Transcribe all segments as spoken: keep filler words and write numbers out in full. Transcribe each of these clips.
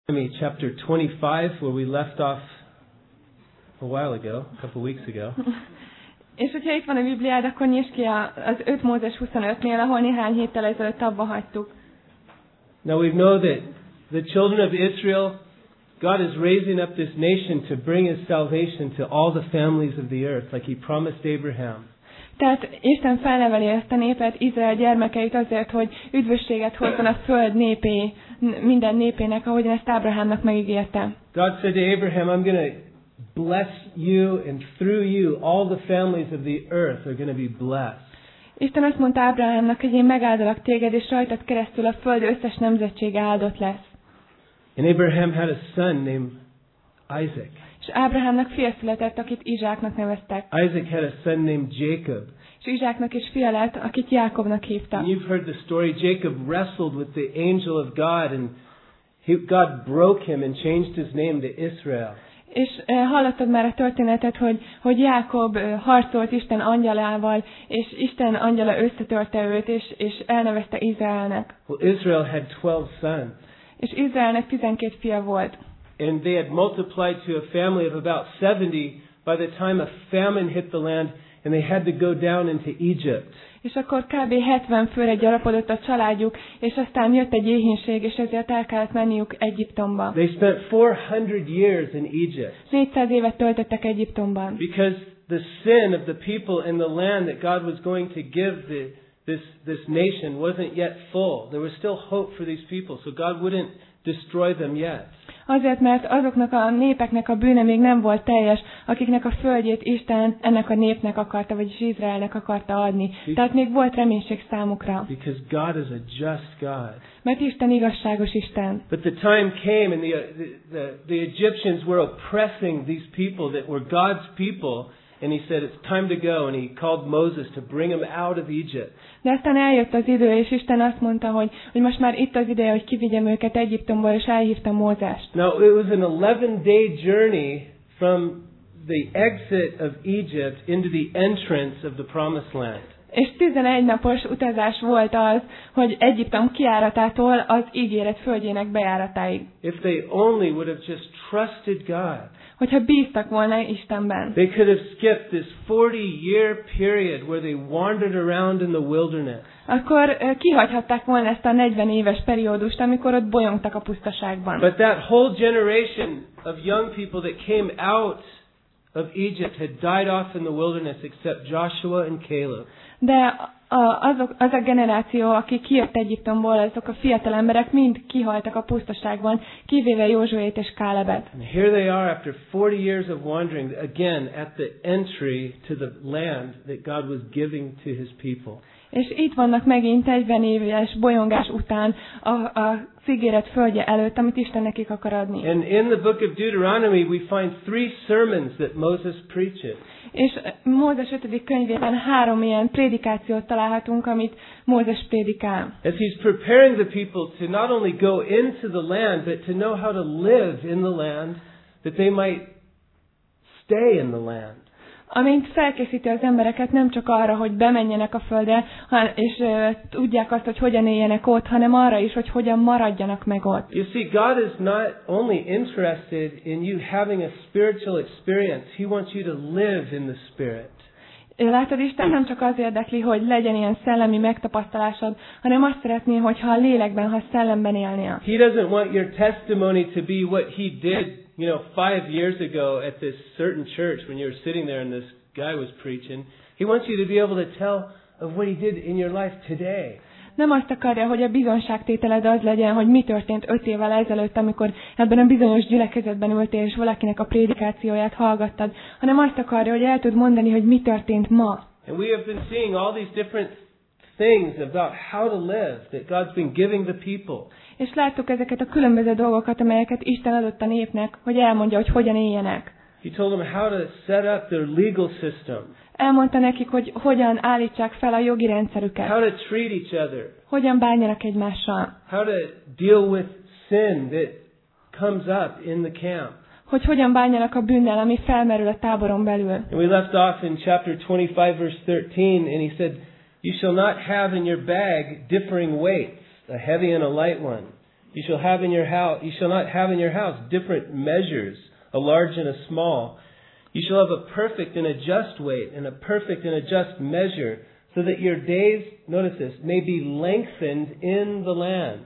Deuteronomy chapter twenty-five, where we left off a while ago, a couple weeks ago. És hogyha itt van a Bibliád, akkor nyisd ki az öt Mózes huszonötnél, ahol néhány héttel ezelőtt abba hagytuk. Now we know that the children of Israel, God is raising up this nation to bring His salvation to all the families of the earth, like He promised Abraham. Tehát Isten felneveli ezt a népet, Izrael gyermekeit azért, hogy üdvösséget hozzon a föld népé, minden népének, ahogyan ezt Ábrahámnak megígérte. God said to Abraham, I'm going to bless you, and through you all the families of the earth are going to be blessed. Isten azt mondta Ábrahámnak, hogy én megáldalak téged, és rajtad keresztül a föld összes nemzetsége áldott lesz. And Abraham had a son named Isaac. És Ábrahámnak fia született, akit Izsáknak neveztek. Isaac had a son named Jacob. És Izsáknak is fia lett, akit Jákobnak hívtak. And you've heard the story. Jacob wrestled with the angel of God, and he, God broke him and changed his name to Israel. És uh, hallottad már a történetet, hogy, hogy Jákob uh, harcolt Isten angyalával, és Isten angyala összetörte őt, és, és elnevezte Izraelnek. Well, Israel had twelve sons. És Izraelnek tizenkét fia volt. And they had multiplied to a family of about seventy by the time a famine hit the land, and they had to go down into Egypt. És akkor kb. hetven főre gyarapodott a családjuk, és aztán jött egy éhínség, és ezért el kellett menniük Egyiptomba. They spent four hundred years in Egypt. négyszáz évet töltöttek Egyiptomban. Because the sin of the people in the land that God was going to give the, this, this nation wasn't yet full. There was still hope for these people, so God wouldn't destroy them yet. Azért, mert azoknak a népeknek a bűne még nem volt teljes, akiknek a földjét Isten ennek a népnek akarta, vagyis Izraelnek akarta adni. Tehát még volt reménység számukra. Because God is a just God. Mert Isten igazságos Isten. But the time came and the, the, the, the Egyptians were oppressing these people that were God's people. And he said, it's time to go. And he called Moses to bring them out of Egypt. De aztán eljött az idő, és Isten azt mondta, hogy, hogy most már itt az ideje, hogy kivigyem őket Egyiptomból, és elhívta Mózest. Now, it was an eleven day journey from the exit of Egypt into the entrance of the promised land. És tizenegy napos utazás volt az, hogy Egyiptom kijáratától az ígéret földjének bejáratáig. If they only would have just trusted God. Hogyha bíztak volna Istenben. They could have skipped this forty year period where they wandered around in the wilderness. Akkor uh, kihagyhatták volna ezt a negyven éves periódust, amikor ott bolyongtak a pusztaságban. But that whole generation of young people that came out of Egypt had died off in the wilderness except Joshua and Caleb. De a, azok, az a generáció, aki kijött Egyiptomból, azok a fiatal emberek mind kihaltak a pusztaságban, kivéve Józsuét és Kálebet. And here they are after forty years of wandering, again at the entry to the land that God was giving to His people. És itt vannak megint negyven éves bolyongás után a, a ígéret földje előtt, amit Isten nekik akar adni. And in the book of Deuteronomy we find three sermons that Moses preaches. És Mózes ötödik könyvében három ilyen prédikációt találhatunk, amit Mózes prédikál. As he's preparing the people to not only go into the land, but to know how to live in the land, that they might stay in the land. Amint felkészíti az embereket nem csak arra, hogy bemenjenek a földre, és uh, tudják azt, hogy hogyan éljenek ott, hanem arra is, hogy hogyan maradjanak meg ott. You see, God is not only interested in you having a spiritual experience. He wants you to live in the Spirit. Látod, Isten nem csak az érdekli, hogy legyen ilyen szellemi megtapasztalásod, hanem azt szeretné, hogyha a lélekben, ha szellemben élnél. He doesn't want your testimony to be what he did, you know, five years ago at this certain church when you were sitting there and this guy was preaching. He wants you to be able to tell of what he did in your life today. Nem azt akarja, hogy a bizonságtételed az legyen, hogy mi történt öt évvel ezelőtt, amikor ebben a bizonyos gyülekezetben ültél, és valakinek a prédikációját hallgattad, hanem azt akarja, hogy el tud mondani, hogy mi történt ma. And we have been seeing all these different things about how to live that God's been giving the people. És láttuk ezeket a különböző dolgokat, amelyeket Isten adott a népnek, hogy elmondja, hogy hogyan éljenek. He told them how to set up their legal system. Elmondta nekik, hogy hogyan állítsák fel a jogi rendszerüket. How to treat each other. Hogyan bánjanak egymással. How to deal with sin that comes up in the camp. Hogy hogyan bánjanak a bűnnel, ami felmerül a táboron belül. And we left off in chapter twenty-five verse thirteen, and he said, "You shall not have in your bag differing weights, a heavy and a light one. You shall have in your house, you shall not have in your house different measures, a large and a small. You shall have a perfect and a just weight, and a perfect and a just measure, so that your days, notice this, may be lengthened in the land.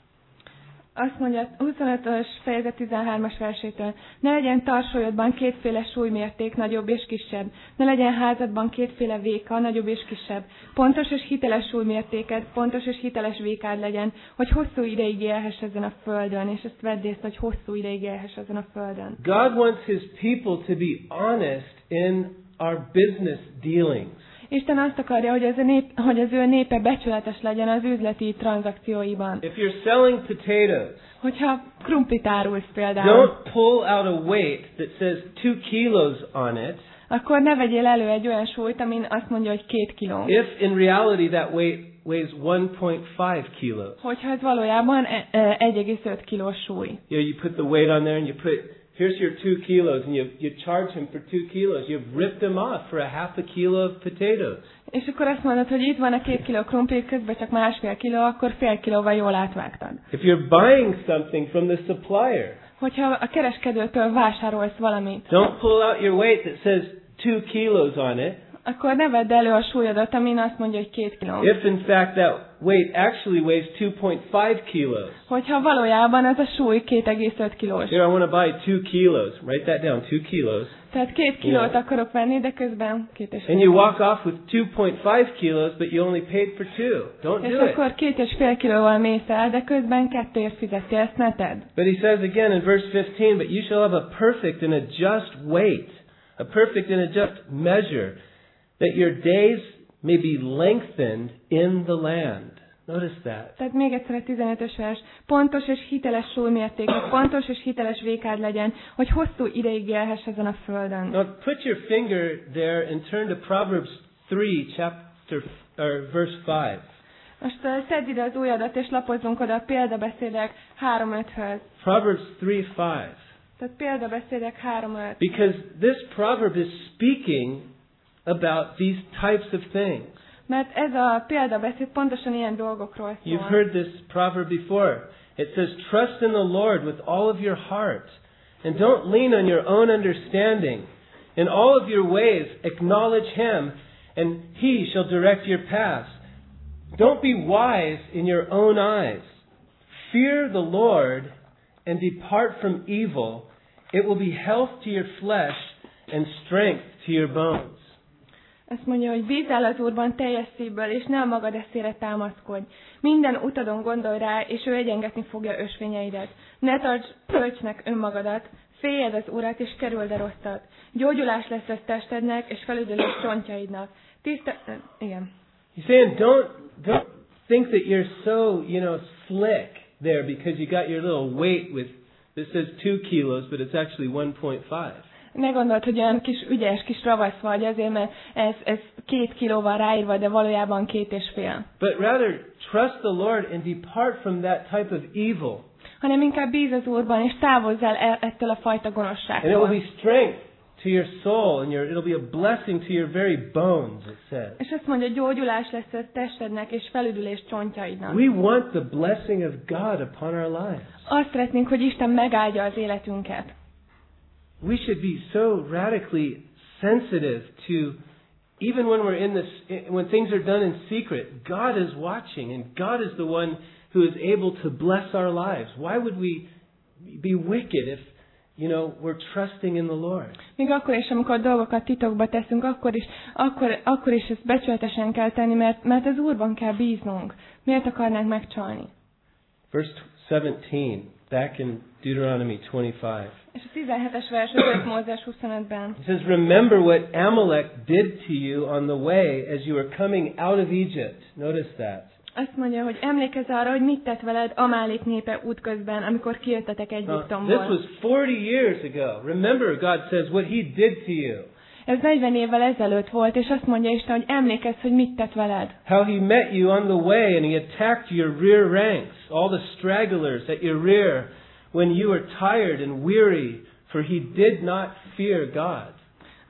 Azt mondja, huszonötös fejezet tizenhármas versétől. Ne legyen tarsolyodban kétféle súlymérték, nagyobb és kisebb. Ne legyen házadban kétféle véka, nagyobb és kisebb. Pontos és hiteles súlymértéked, pontos és hiteles vékád legyen, hogy hosszú ideig élhess ezen a földön, és ezt vedd észre, hogy hosszú ideig élhess ezen a földön. God wants His people to be honest in our business dealings. Isten azt akarja, hogy az, a nép, hogy az ő népe becsületes legyen az üzleti tranzakcióiban. If you're selling potatoes, hogyha krumplit árulsz például, don't pull out a weight that says two kilos on it, akkor ne vegyél elő egy olyan súlyt, amin azt mondja, hogy két kiló. If in reality that weight weighs one point five kilos. Hogyha ez valójában egy egész öt kilós súly. You know, you put the weight on there and you put, here's your two kilos, and you you charge him for two kilos. You've ripped him off for a half a kilo of potatoes. És akkor azt mondod, hogy itt van a két kiló krumpli, közben csak másfél kiló, akkor fél kilóval jól átvágtad. If you're buying something from the supplier, hogyha a kereskedőtől vásárolsz valamit, don't pull out your weight that says two kilos on it. Akkor ne vedd elő a súlyodat, amin azt mondja, hogy két kiló. If in fact that weight actually weighs two point five kilos. Hogyha valójában az a súly két egész öt kilós. Here I want to buy two kilos. Write that down, two kilos. Tehát két kilót yeah. akarok venni, de közben két és fél. And you walk off with two point five kilos, but you only paid for two. Don't és do it. És akkor két és fél kilóval mész el, de közben kettőért fizettél, ezt ne tedd. But he says again in verse fifteen, but you shall have a perfect and a just weight, a perfect and a just measure, that your days may be lengthened in the land. Notice that. Tehát még egyszer a tizenötös vers. Pontos és hiteles súlymértékű, pontos és hiteles vékád legyen, hogy hosszú ideig élhess ezen a földön. Now put your finger there and turn to Proverbs three, chapter or verse five. Most uh, szedd ide az ujjadat és lapozzunk oda a példabeszédek három öthöz. Proverbs three five. Tehát példabeszédek három öt. Because this proverb is speaking about these types of things. Mert ez a példabeszéd pontosan ilyen dolgokról szól. You've heard this proverb before. It says, trust in the Lord with all of your heart, and don't lean on your own understanding. In all of your ways acknowledge Him, and He shall direct your paths. Don't be wise in your own eyes. Fear the Lord, and depart from evil. It will be health to your flesh, and strength to your bones. Azt mondja, hogy bízzál az Úrban teljes szívből, és ne a magad eszére támaszkodj. Minden utadon gondolj rá, és ő egyengetni fogja ösvényeidet. Ne tarts bölcsnek önmagadat, féljed az Urat, és kerüld a rosszat. Gyógyulás lesz ez testednek, és felüdülés csontjaidnak. Tiszta... Igen. He's saying, don't, don't think that you're so, you know, slick there because you got your little weight with, this says two kilos, but it's actually one point five. Ne gondold, hogy olyan kis ügyes kis ravasz vagy azért, mert ez, ez két kilóval ráírva, de valójában két és fél. But rather trust the Lord and depart from that type of evil. Hanem inkább bíz az Úrban, és távozz el ettől a fajta gonoszságtól. And it will be strength to your soul, and your, it'll be a blessing to your very bones, it says. És azt mondja, gyógyulás lesz a testednek, és felüdülés csontjaidnak. We want the blessing of God upon our lives. Azt szeretnénk, hogy Isten megáldja az életünket. We should be so radically sensitive to, even when we're in this, when things are done in secret, God is watching, and God is the one who is able to bless our lives. Why would we be wicked if, you know, we're trusting in the Lord? Még akkor is, amikor dolgokat titokba teszünk, akkor is, akkor, akkor is ezt becsületesen kell tenni, mert, mert az Úrban kell bíznunk. Miért akarnánk megcsalni? Verse seventeen, back in Deuteronomy twenty-five. És a tizenhetes vers ötös Mózes huszonötben. It says, remember what Amalek did to you on the way as you were coming out of Egypt. Notice that. Azt mondja, hogy emlékezz arra, hogy mit tett veled Amálik népe útközben, amikor kijöttetek Egyiptomból. This was forty years ago. Remember, God says, what He did to you. Ez negyven évvel ezelőtt volt, és azt mondja Isten, hogy emlékezz, hogy mit tett veled. How He met you on the way and He attacked your rear ranks, all the stragglers at your rear, when you were tired and weary, for He did not fear God.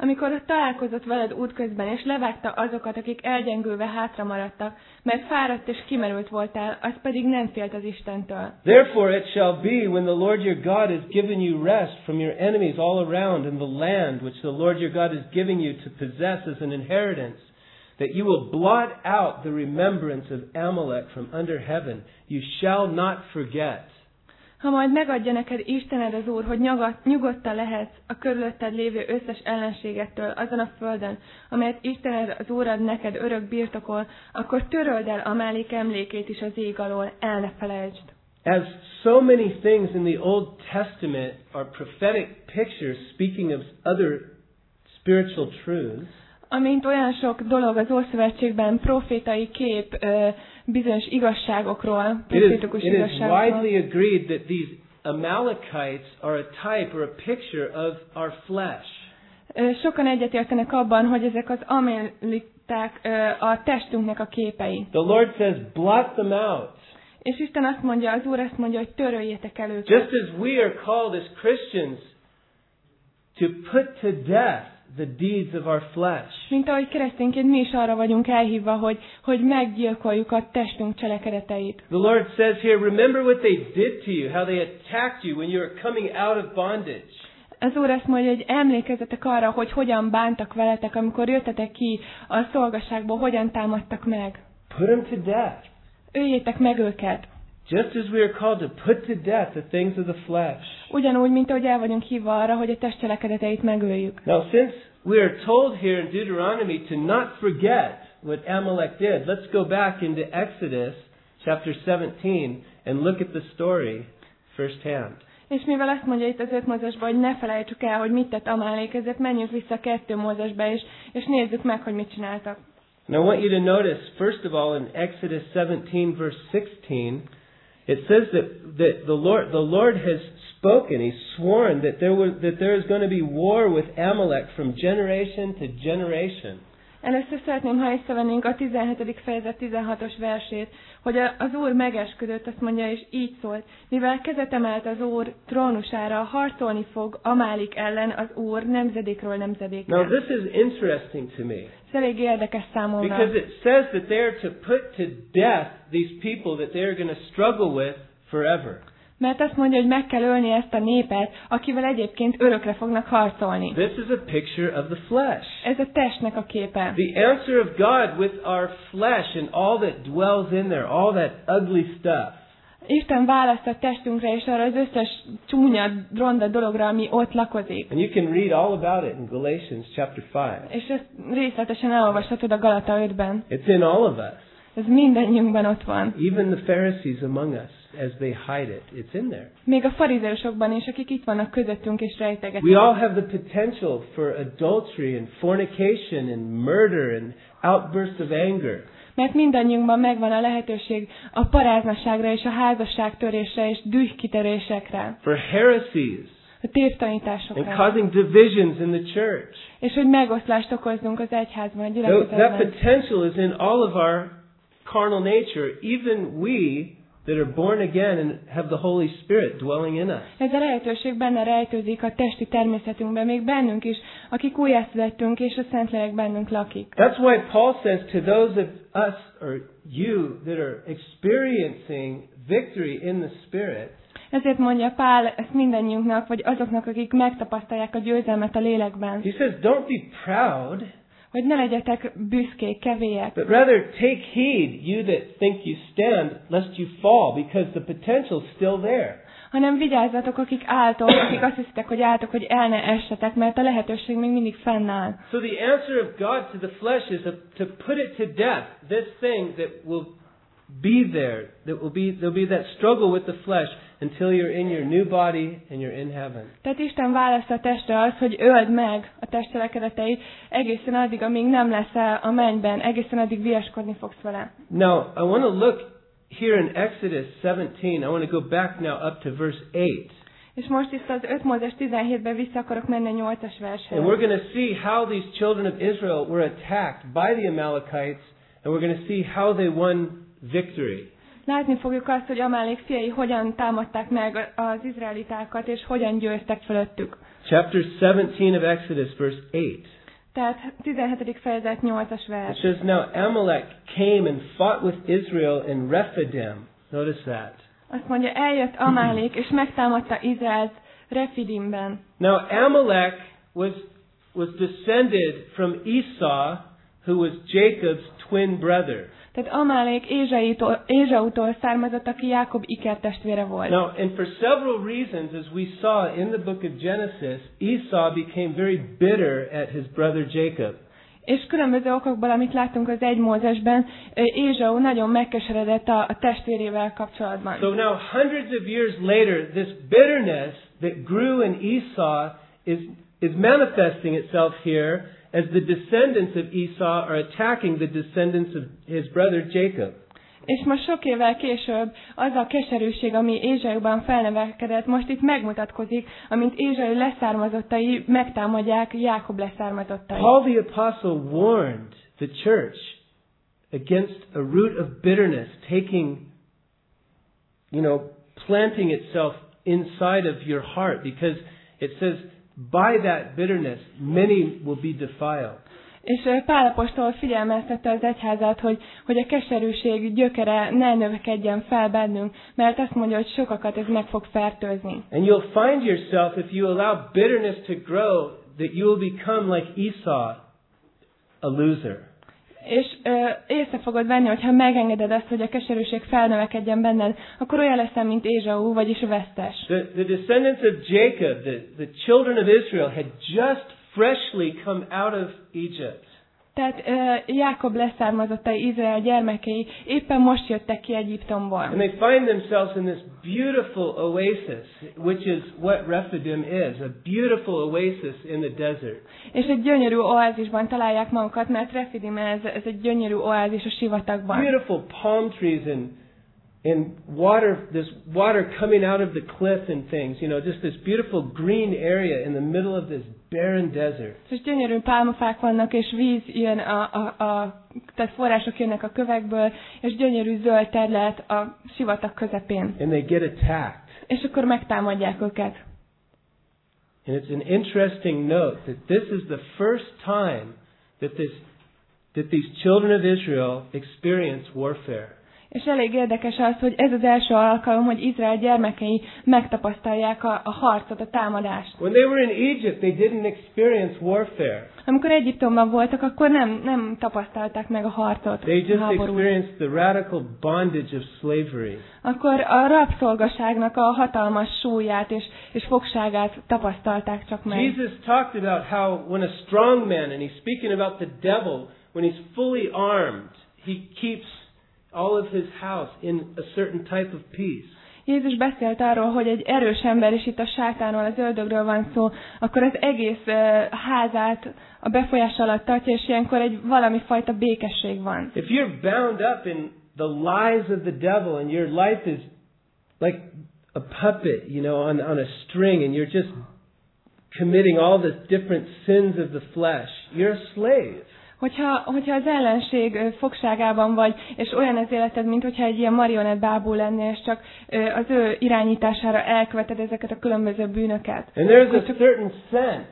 amikor találkozott veled útközben, és levágta azokat, akik elgyengülve hátra maradtak, mert fáradt és kimerült voltál, az pedig nem félt az Istentől. Therefore it shall be, when the Lord your God has given you rest from your enemies all around in the land which the Lord your God is giving you to possess as an inheritance, that you will blot out the remembrance of Amalek from under heaven. You shall not forget. Ha majd megadja neked Istened az Úr, hogy nyugodtan lehetsz a körülötted lévő összes ellenségettől azon a földön, amelyet Istened az Úr ad neked örök birtokol, akkor töröld el Amálék emlékét is az ég alól, el ne felejtsd. As so many things in the Old Testament are prophetic pictures speaking of other spiritual truths, amint olyan sok dolog az Ószövetségben profétai kép ö, bizonyos igazságokról, profétikus it is, it is igazságokról. widely agreed that these Amalekites are a type or a picture of our flesh. Ö, sokan egyetértenek abban, hogy ezek az améliták ö, a testünknek a képei. The Lord says, blot them out. És Isten azt mondja, az Úr azt mondja, hogy töröljétek el őket. Just as we are called as Christians to put to death the deeds of our flesh. Mint ahogy keresztényként mi is arra vagyunk elhívva, hogy, hogy meggyilkoljuk a testünk cselekedeteit. The Lord says here, remember what they did to you, how they attacked you when you were coming out of bondage. Az Úr azt mondja, hogy emlékezzetek arra, hogy hogyan bántak veletek, amikor jöttetek ki a szolgaságból, hogyan támadtak meg. Put them to death. Öljétek meg őket. Just as we are called to put to death the things of the flesh. Ugyanúgy, mint ahogy el vagyunk hívva arra, hogy a test cselekedeteit megöljük. Now, since we are told here in Deuteronomy to not forget what Amalek did, let's go back into Exodus chapter seventeen and look at the story firsthand. És mivel azt mondja itt az öt Mózesben, hogy ne felejtsük el, hogy mit tett Amálék, ezért menjünk vissza kettő Mózesbe, és, és nézzük meg, hogy mit csináltak. And I want you to notice, first of all, in Exodus seventeen, verse sixteen, it says that, that the Lord the Lord has spoken, He's sworn that there was that there is going to be war with Amalek from generation to generation. Először szeretném, ha észrevennénk a tizenhetedik fejezet tizenhatos versét, hogy az Úr megesküdött, azt mondja, és így szólt, mivel kezet emelt az Úr trónusára, harcolni fog Amálik ellen az Úr nemzedékről nemzedékre. Now this is interesting to me. Ez elég érdekes számomra. Because it says that they are to put to death these people that they are going to struggle with forever. Mert azt mondja, hogy meg kell ölni ezt a népet, akivel egyébként örökre fognak harcolni. This is a picture of the flesh. Ez a testnek a képe. The answer of God with our flesh and all that dwells in there, all that ugly stuff. Isten választ a testünkre és arra az összes csúnya, ronda dologra, ami ott lakozik. And you can read all about it in Galatians chapter five. És ezt részletesen elolvashatod a Galata ötben. It's in all of us. Ez mindannyiunkban ott van. Even the Pharisees among us, as they hide it, it's in there. Még a farizeusokban is, akik itt vannak közöttünk és rejtegetik. We all have the potential for adultery and fornication and murder and outbursts of anger. Mert mindannyiunkban megvan a lehetőség a paráznaságra és a házasságtörésre és dühkiterésekre. For heresies. A tévtanításokra. And causing divisions in the church. És hogy megoszlást okozzunk az egyházban, a gyülekezetben. That potential is in all of our carnal nature, even we that are born again and have the Holy Spirit dwelling in us. Ez a lehetőség benne rejtőzik a testi természetünkben, még bennünk is, akik újjászülettünk, és a Szentlélek bennünk lakik. That's why Paul says to those of us, or you, that are experiencing victory in the Spirit, ezért mondja Pál ezt mindannyiunknak, vagy azoknak, akik megtapasztalják a győzelmet a lélekben. He says, don't be proud, hogy ne legyetek büszkék, kevélyek. but rather take heed, you that think you stand, lest you fall, because the potential is still there. Hanem vigyázzatok, akik álltok, akik azt hiszitek, hogy álltok, hogy el ne essetek, mert a lehetőség még mindig fennáll. So the answer of God to the flesh is to put it to death, this thing that will be there, that will be, there'll be that struggle with the flesh until you're in your new body and you're in heaven. Tehát Isten választ a testre az, hogy öld meg a testcselekedeteit egészen addig, amíg nem leszel a mennyben, egészen addig viaskodni fogsz vele. Now, I want to look here in Exodus seventeen. I want to go back now up to verse eight. És most itt az öt Mózes tizenhétben vissza akarok menni a nyolcas vershez. And we're going to see how these children of Israel were attacked by the Amalekites, and we're going to see how they won victory. Látni fogjuk azt, hogy Amálék fiai hogyan támadták meg az izraelitákat, és hogyan győztek fölöttük. Chapter seventeen of Exodus, verse eight. Tehát tizenhetedik fejezet nyolcas It vers. says, Now Amalek came and fought with Israel in Rephidim. Notice that. Azt mondja, eljött Amálék, és megtámadta Izraelt Refidimben. Now Amalek was was descended from Esau, who was Jacob's twin brother. Tehát Amálék Ézsaitól, Ézsautól származott, aki Jákob ikertestvére volt. Now, and for several reasons, as we saw in the book of Genesis, Esau became very bitter at his brother Jacob. És különböző okokból, amit láttunk az egy Mózesben, Ézsau nagyon megkeseredett a, a testvérével kapcsolatban. So now, hundreds of years later, this bitterness that grew in Esau is is manifesting itself here as the descendants of Esau are attacking the descendants of his brother Jacob. És most sok évvel később az a keserűség, ami Ézsaiban felnevelkedett, most itt megmutatkozik, amint Ézsai leszármazottai megtámadják Jákob leszármazottai. Paul the apostle warned the church against a root of bitterness taking, you know, planting itself inside of your heart, because it says, by that bitterness, many will be defiled. És Pál apostol figyelmeztette az egyházat, hogy, hogy a keserűség gyökere ne növekedjen fel bennünk, mert azt mondja, hogy sokakat ez meg fog fertőzni. And you'll find yourself, if you allow bitterness to grow, that you will become like Esau, a loser. És ö, észre fogod venni, hogyha megengeded azt, hogy a keserűség felnövekedjen benned, akkor olyan leszel, mint Ézsau, vagyis vesztes. The, the descendants of Jacob, the, the children of Israel, had just freshly come out of Egypt. Tehát uh, Jákob leszármazottai, Izrael gyermekei éppen most jöttek ki Egyiptomból. And they find themselves in this beautiful oasis, which is what Rephidim is, a beautiful oasis in the desert. És egy gyönyörű oázisban találják magukat, mert Refidim ez, ez egy gyönyörű oázis a sivatagban. Beautiful palm trees and and water, this water coming out of the cliff and things, you know, just this beautiful green area in the middle of this barren desert. És gyönyörű pálmafák vannak, és víz jön, a, a, a, tehát források jönnek a kövekből, és gyönyörű zöld terület a sivatag közepén. And they get attacked. És akkor megtámadják őket. And it's an interesting note that this is the first time that this that these children of Israel experience warfare. És elég érdekes az, hogy ez az első alkalom, hogy Izrael gyermekei megtapasztalják a, a harcot, a támadást. When they were in Egypt, they didn't experience warfare. Amikor Egyiptomban voltak, akkor nem, nem tapasztalták meg a harcot, They a just háborút. experienced the radical bondage of slavery. Akkor a rabszolgaságnak a hatalmas súlyát és, és fogságát tapasztalták csak meg. Jesus talked about how when a strong man, and he's speaking about the devil, when he's fully armed, he keeps all of his house in a certain type of peace. Jézus beszélt arról, hogy egy erős ember, és itt a sátánról, az ördögről van szó, akkor az egész uh, házát a befolyás alatt tartja, és ilyenkor egy valami fajta békesség van. If you're bound up in the lies of the devil and your life is like a puppet, you know, on, on a string, and you're just committing all the different sins of the flesh, you're a slave. Hogyha, hogyha az ellenség fogságában vagy, és olyan az életed, mint hogyha egy ilyen marionett bábú lennél, és csak az ő irányítására elköveted ezeket a különböző bűnöket. And there's a certain sense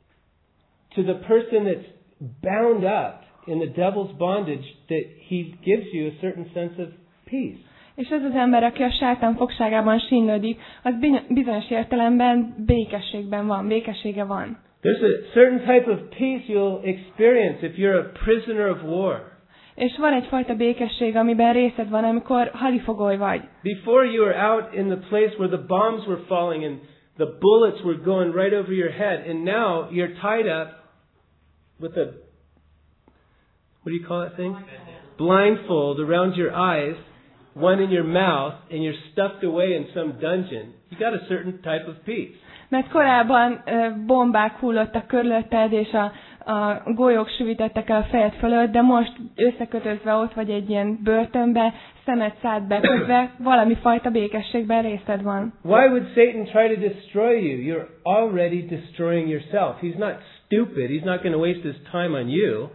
to the person that's bound up in the devil's bondage that he gives you a certain sense of peace. És ez az ember, aki a sátán fogságában sínlődik, az bizonyos értelemben békességben van, békessége van. There's a certain type of peace you'll experience if you're a prisoner of war. És van egyfajta békesség, amiben részed van, amikor hadifogoly vagy. Before you were out in the place where the bombs were falling and the bullets were going right over your head, and now you're tied up with a, what do you call that thing? Blindfold around your eyes, one in your mouth, and you're stuffed away in some dungeon. You got a certain type of peace. Mert korábban bombák hullottak körülötted, és a, a golyók süvítettek el a fejed fölött, de most összekötözve ott vagy egy ilyen börtönbe, szemed szád bekötve, valami fajta békességben részed van. Why would Satan try to destroy you? You're already destroying yourself. He's not stupid. He's not going to waste his time on you.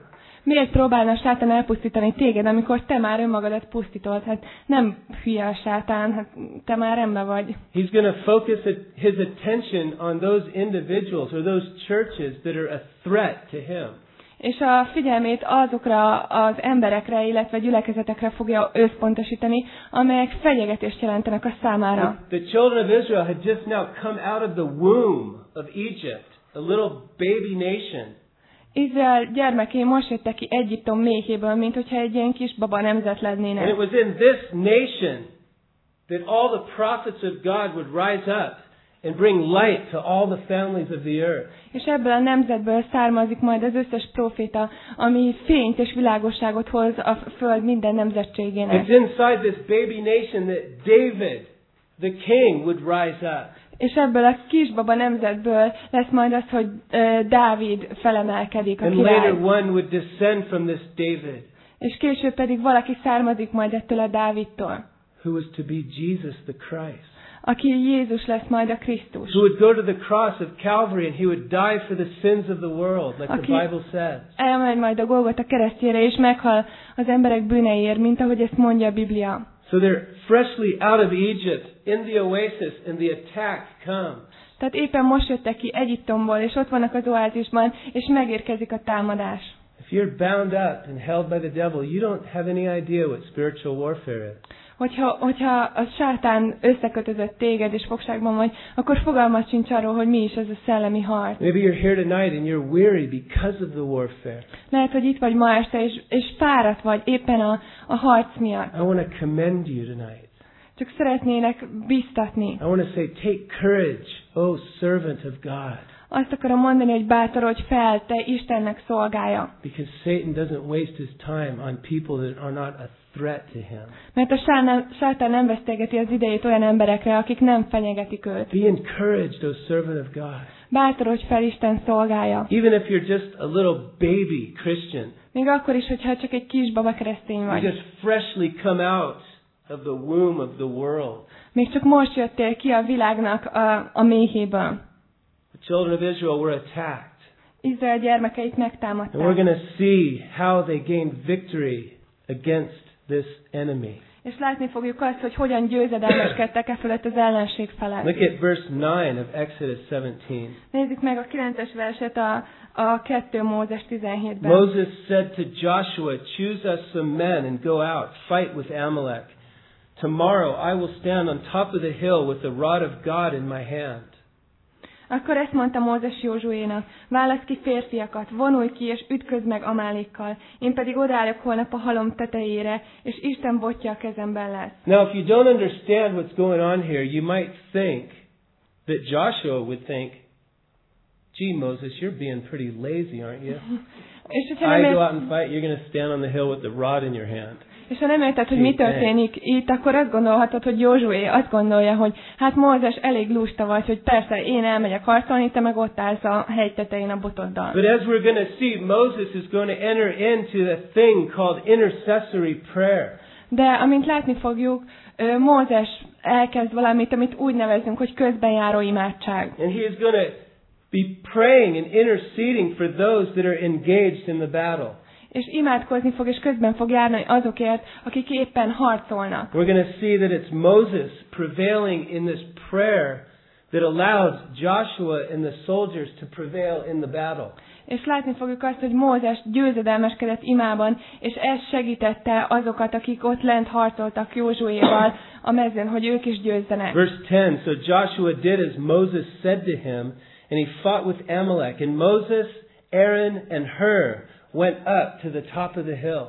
Miért próbálna a sátán elpusztítani téged, amikor te már önmagadat pusztítod? Hát nem hülye a sátán, hát te már rendben vagy. He's going to focus his attention on those individuals or those churches that are a threat to him. És a figyelmét azokra az emberekre, illetve gyülekezetekre fogja összpontosítani, amelyek fenyegetést jelentenek a számára. The, the children of Israel had just now come out of the womb of Egypt, a little baby nation. Izrael gyermekei most jöttek ki Egyiptom méhéből, mint hogyha egy ilyen kis baba nemzet lennének. And it was in this nation that all the prophets of God would rise up and bring light to all the families of the earth. És ebből a nemzetből származik majd az összes próféta, ami fényt és világosságot hoz a föld minden nemzetségének. It's inside this baby nation that David, the king, would rise up. És ebből a kisbaba nemzetből lesz majd az, hogy uh, Dávid felemelkedik, a And király. later one would descend from this David. És később pedig valaki származik majd ettől a Dávidtól, Who was to be Jesus the Christ. aki Jézus lesz majd a Krisztus. Who would go to the cross of Calvary and he would die for the sins of the world, like Aki the Bible says. elmegy majd a Golgota keresztjére, és meghal az emberek bűneiért, mint ahogy ezt mondja a Biblia. So they're freshly out of Egypt, in the oasis, and the attack comes. Tehát éppen most jöttek ki Egyiptomból, és ott vannak az oázisban, és megérkezik a támadás. If you're bound up and held by the devil, you don't have any idea what spiritual warfare is. Hogyha, hogyha a sátán összekötözött téged, és fogságban vagy, akkor fogalmat sincs arról, hogy mi is ez a szellemi harc. Maybe you're here tonight and you're weary because of the warfare. Lehet, hogy itt vagy ma este, és, és fáradt vagy éppen a, a harc miatt. I want to commend you tonight. Csak szeretnének biztatni. I want to say, take courage, O servant of God. Azt akarom mondani, hogy bátorodj fel, te Istennek szolgája. Because Satan doesn't waste his time on people that are not a threat to him. Mert a sátán nem vesztegeti az idejét olyan emberekre, akik nem fenyegetik őt. Be encouraged, O servant of God. Bátorodj fel, Isten szolgája. Even if you're just a little baby Christian. Még akkor is, hogyha csak egy kis baba keresztény You vagy. just freshly come out of the womb of the world. Még csak most jöttél ki a világnak a, a méhéből. The children of Israel were attacked. Izrael gyermekeit And we're megtámadták. going to see how they gained victory against this enemy. És látni fogjuk azt, hogy hogyan győzedelmeskedtek e fölött az ellenség felett. Look at verse nine of Exodus seventeen. Nézzük meg a kilences verset a, a kettő Mózes tizenhétben. Moses said to Joshua, choose us some men and go out, fight with Amalek. Tomorrow I will stand on top of the hill with the rod of God in my hand. Akkor ezt mondta Mózes Józsuénak, válasz ki férfiakat, vonulj ki és ütközd meg Amálékkal, én pedig odállok holnap a halom tetejére, és Isten botja a kezemben lesz. Now if you don't understand what's going on here, you might think that Joshua would think, gee Moses, you're being pretty lazy, aren't you? És hogyha I nem, go ért, out and fight, you're going to stand on the hill with the rod in your hand. és ha nem érted, hogy mi történik itt, akkor azt gondolhatod, hogy Józsué azt gondolja, hogy hát Mózes elég lusta vagy, hogy persze én elmegyek harcolni, te meg ott állsz a hegy tetején a botoddal. But as we're going to see, Moses is going to enter into a thing called intercessory prayer. De amint látni fogjuk, Mózes elkezd valamit, amit úgy nevezünk, hogy közbenjáró imádság. And he is going to be praying and interceding for those that are engaged in the battle. És imádkozni fog, és közben fog járni azokért, akik éppen harcolnak. We're going to see that it's Moses prevailing in this prayer that allows Joshua and the soldiers to prevail in the battle. És látni fogjuk azt, hogy Mózes győzedelmeskedett imában, és ez segítette azokat, akik ott lent harcoltak Józsuéval a mezőn, hogy ők is győzzenek. Verse ten, so Joshua did as Moses said to him, and he fought with Amalek. And Moses, Aaron, and Hur went up to the top of the hill.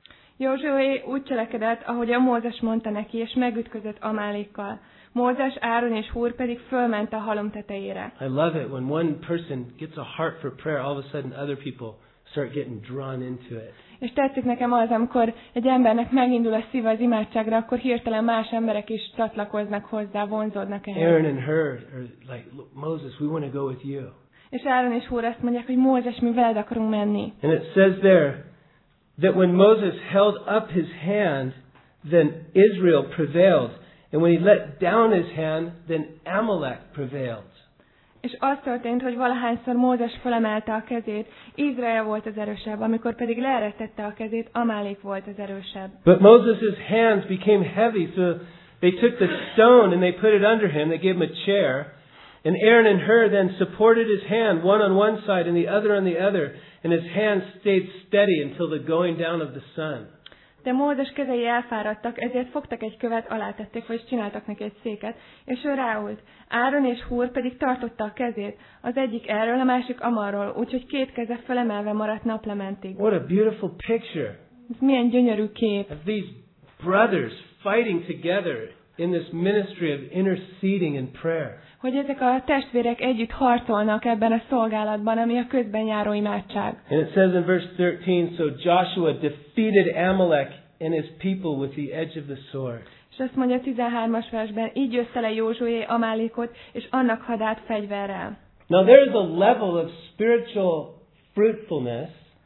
Józsué úgy cselekedett, ahogy a Mózes mondta neki, és megütközött Amálékkal. Mózes, Áron és Húr pedig fölment a halom tetejére. I love it when one person gets a heart for prayer, all of a sudden other people start getting drawn into it. És tetszik nekem az, amikor egy embernek megindul a szíve az imádságra, akkor hirtelen más emberek is csatlakoznak hozzá, vonzódnak ehhez. Aaron and Hur are like, look, Moses, we want to go with you. És Áron és Húr azt mondják, hogy Mózes, mi veled akarunk menni. And it says there that when Moses held up his hand, then Israel prevailed. And when he let down his hand, then Amalek prevailed. És az történt, hogy valahányszor Mózes felemelte a kezét, Izrael volt az erősebb, amikor pedig leeresztette a kezét, Amálék volt az erősebb. But Moses' hands became heavy, so they took the stone and they put it under him. They gave him a chair. And Aaron and Hur then supported his hand, one on one side and the other on the other. And his hand stayed steady until the going down of the sun. De Mózes kezei elfáradtak, ezért fogtak egy követ, alátették, vagyis csináltak neki egy széket, és ő ráült. Áron és Húr pedig tartotta a kezét, az egyik erről, a másik amarról, úgyhogy két keze felemelve maradt naplementig. What a beautiful picture. Ez milyen gyönyörű kép. Of these brothers fighting together in this ministry of interceding and prayer. Hogy ezek a testvérek együtt harcolnak ebben a szolgálatban, ami a közben járó imádság. And it says in verse thirteen, so Joshua defeated Amalek and his people with the edge of the sword. És azt mondja a tizenhármas versben, így győzte le Józsué Amálékot, és annak hadát fegyverrel. Now there is a level of spiritual fruitfulness.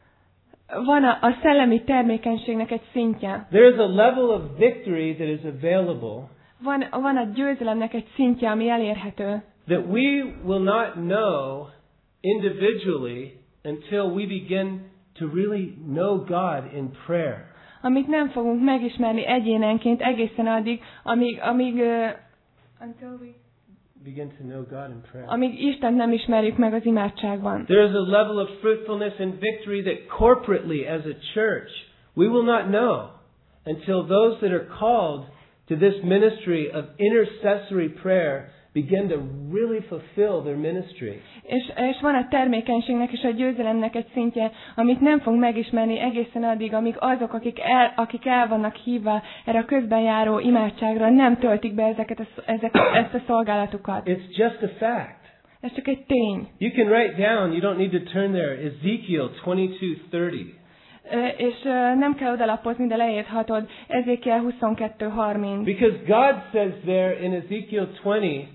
Van a, a szellemi termékenységnek egy szintje. There is a level of victory that is available. Van, van a győzelemnek egy szintje, ami elérhető. That we will not know individually until we begin to really know God in prayer. Amit nem fogunk megismerni egyénenként egészen addig, amíg, amíg, uh, until we begin to know God in prayer. amíg Istent nem ismerjük meg az imádságban. There is a level of fruitfulness and victory that corporately as a church we will not know until those that are called to this ministry of intercessory prayer begin to really fulfill their ministry. És, és van a termékenységnek és a győzelemnek egy szintje, amit nem fogunk megismerni egészen addig, amíg azok, akik el, akik el vannak hívva erre a közben járó imádságra, nem töltik be ezeket a, ezek, ezt a szolgálatukat. It's just a fact. Ez csak egy tény. You can write down, you don't need to turn there, Ezekiel twenty-two thirty. És nem kell odalapozni, de leírhatod Ezékiel huszonkettő harminc. Because God says there in Ezekiel twenty,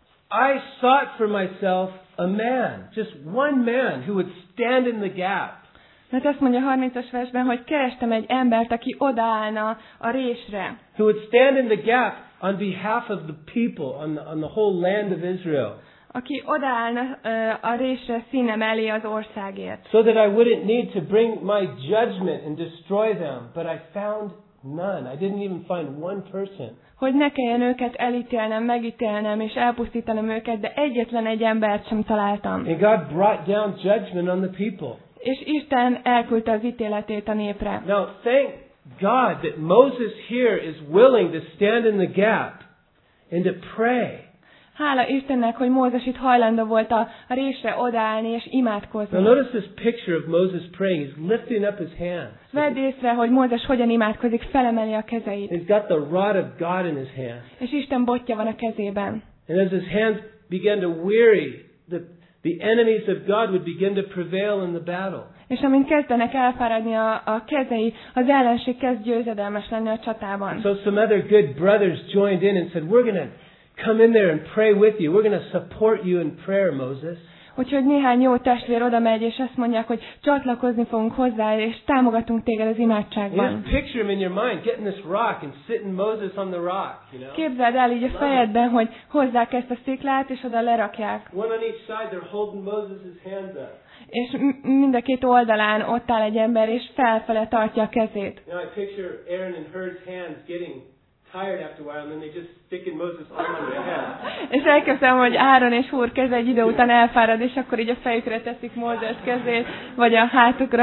I sought for myself a man, just one man who would stand in the gap. Mert azt mondja a harmincas versben, hogy kerestem egy embert, aki odaállna a résre. Who would stand in the gap on behalf of the people on the, on the whole land of Israel. Aki odaállna uh, a résre színem elé az országért. So that I wouldn't need to bring my judgment and destroy them. But I found none. I didn't even find one person. Hogy ne kelljen őket elítélnem, megítélnem és elpusztítanom őket, de egyetlen egy embert sem találtam. And God brought down judgment on the people. És Isten elküldte az ítéletét a népre. Now thank God that Moses here is willing to stand in the gap and to pray. Hála Istennek, hogy Mózes itt hajlandó volt a, a résre odaállni és imádkozni. Now notice this picture of Moses praying. He's lifting up his hands. Vedd észre, hogy Mózes hogyan imádkozik, felemeli a kezeit. He's got the rod of God in his hand. És Isten botja van a kezében. And as his hands began to weary, the, the enemies of God would begin to prevail in the battle. És amint kezdenek elfáradni a, a kezei, az ellenség kezd győzedelmes lenni a csatában. So some other good brothers joined in and said, we're going to come in there and pray with you. We're going to support you in prayer, Moses. Úgyhogy néhány jó testvér oda megy, és azt mondják, hogy csatlakozni fogunk hozzá, és támogatunk téged az imádságban. Just picture him in your mind, getting this rock and sitting Moses on the rock, you know. Képzeld el így a fejedben, hogy hozzák ezt a sziklát, és oda lerakják. One on each side, they're holding Moses' hands up. És mind a két oldalán ott áll egy ember, és felfele tartja a kezét. Now I picture Aaron and Hur's hands getting tired after a while, and then they just stick in Moses' arm on their head. És elkezdem, hogy Áron és Húr keze egy idő után elfárad, és akkor így a fejükre teszik Mózes kezét, vagy a hátukra.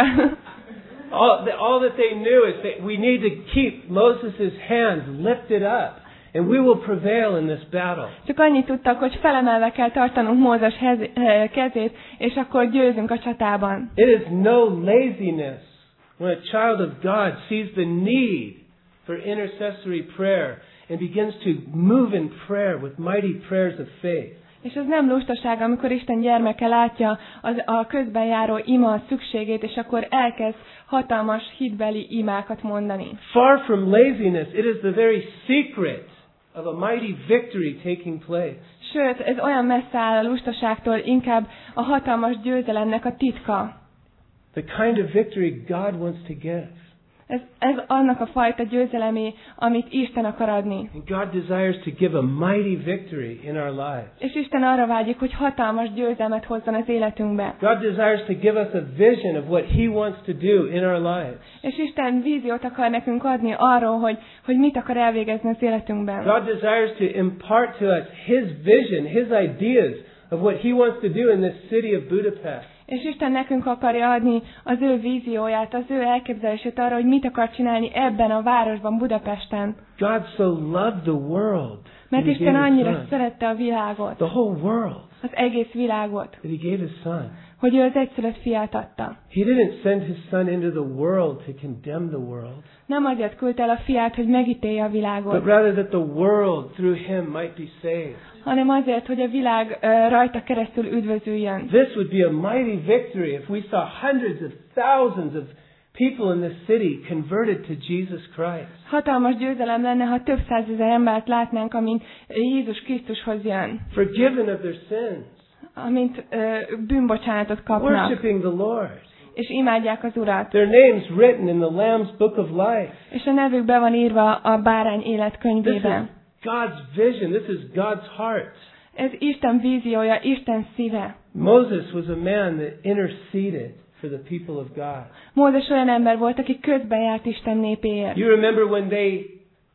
all, the, all that they knew is that we need to keep Moses' hands lifted up, and we will prevail in this battle. Csak annyit tudtak, hogy felemelve kell tartanunk Mózes kezét, és akkor győzünk a csatában. It is no laziness when a child of God sees the need for intercessory prayer and begins to move in prayer with mighty prayers of faith. És ez nem lustaság, amikor Isten gyermeke látja az, a közben járó ima szükségét, és akkor elkezd hatalmas hitbeli imákat mondani. Far from laziness, it is the very secret of a mighty victory taking place. Sőt, ez olyan messze áll a lustaságtól, inkább a hatalmas győzelemnek a titka. The kind of victory God wants to give. Ez, ez annak a fajta győzelemé, amit Isten akar adni. And God desires to give a mighty victory in our lives. És Isten arra vágyik, hogy hatalmas győzelmet hozzon az életünkbe. God desires to give us a vision of what He wants to do in our lives. És Isten víziót akar nekünk adni arról, hogy, hogy mit akar elvégezni az életünkben. God desires to impart to us His vision, His ideas of what He wants to do in this city of Budapest. És Isten nekünk akarja adni az ő vízióját, az ő elképzelését arra, hogy mit akar csinálni ebben a városban, Budapesten. God so loved the world. Mert Isten annyira szerette a világot, The whole world. az egész világot, That He gave His Son. hogy ő az egyszülött fiát adta. He didn't send His Son into the world to condemn the world. Nem azért küldte el a fiát, hogy megítélje a But világot, rather that the world through Him might be saved. hanem azért, hogy a világ uh, rajta keresztül üdvözüljön. This would be a mighty victory if we saw hundreds of thousands of people in this city converted to Jesus Christ. Hatalmas győzelem lenne, ha több százezer embert látnánk, amint Jézus Krisztushoz jön, Forgiven of their sins. amint uh, bűnbocsánatot kapnak, Worshipping the Lord. és imádják az Urat. Their names written in the Lamb's Book of Life. És a nevük be van írva a bárány This is életkönyvében. God's vision. This is God's heart. Ez Isten víziója, Isten szíve. Moses was a man that interceded for the people of God. Mózes olyan ember volt, aki közben járt Isten népéért. You remember when they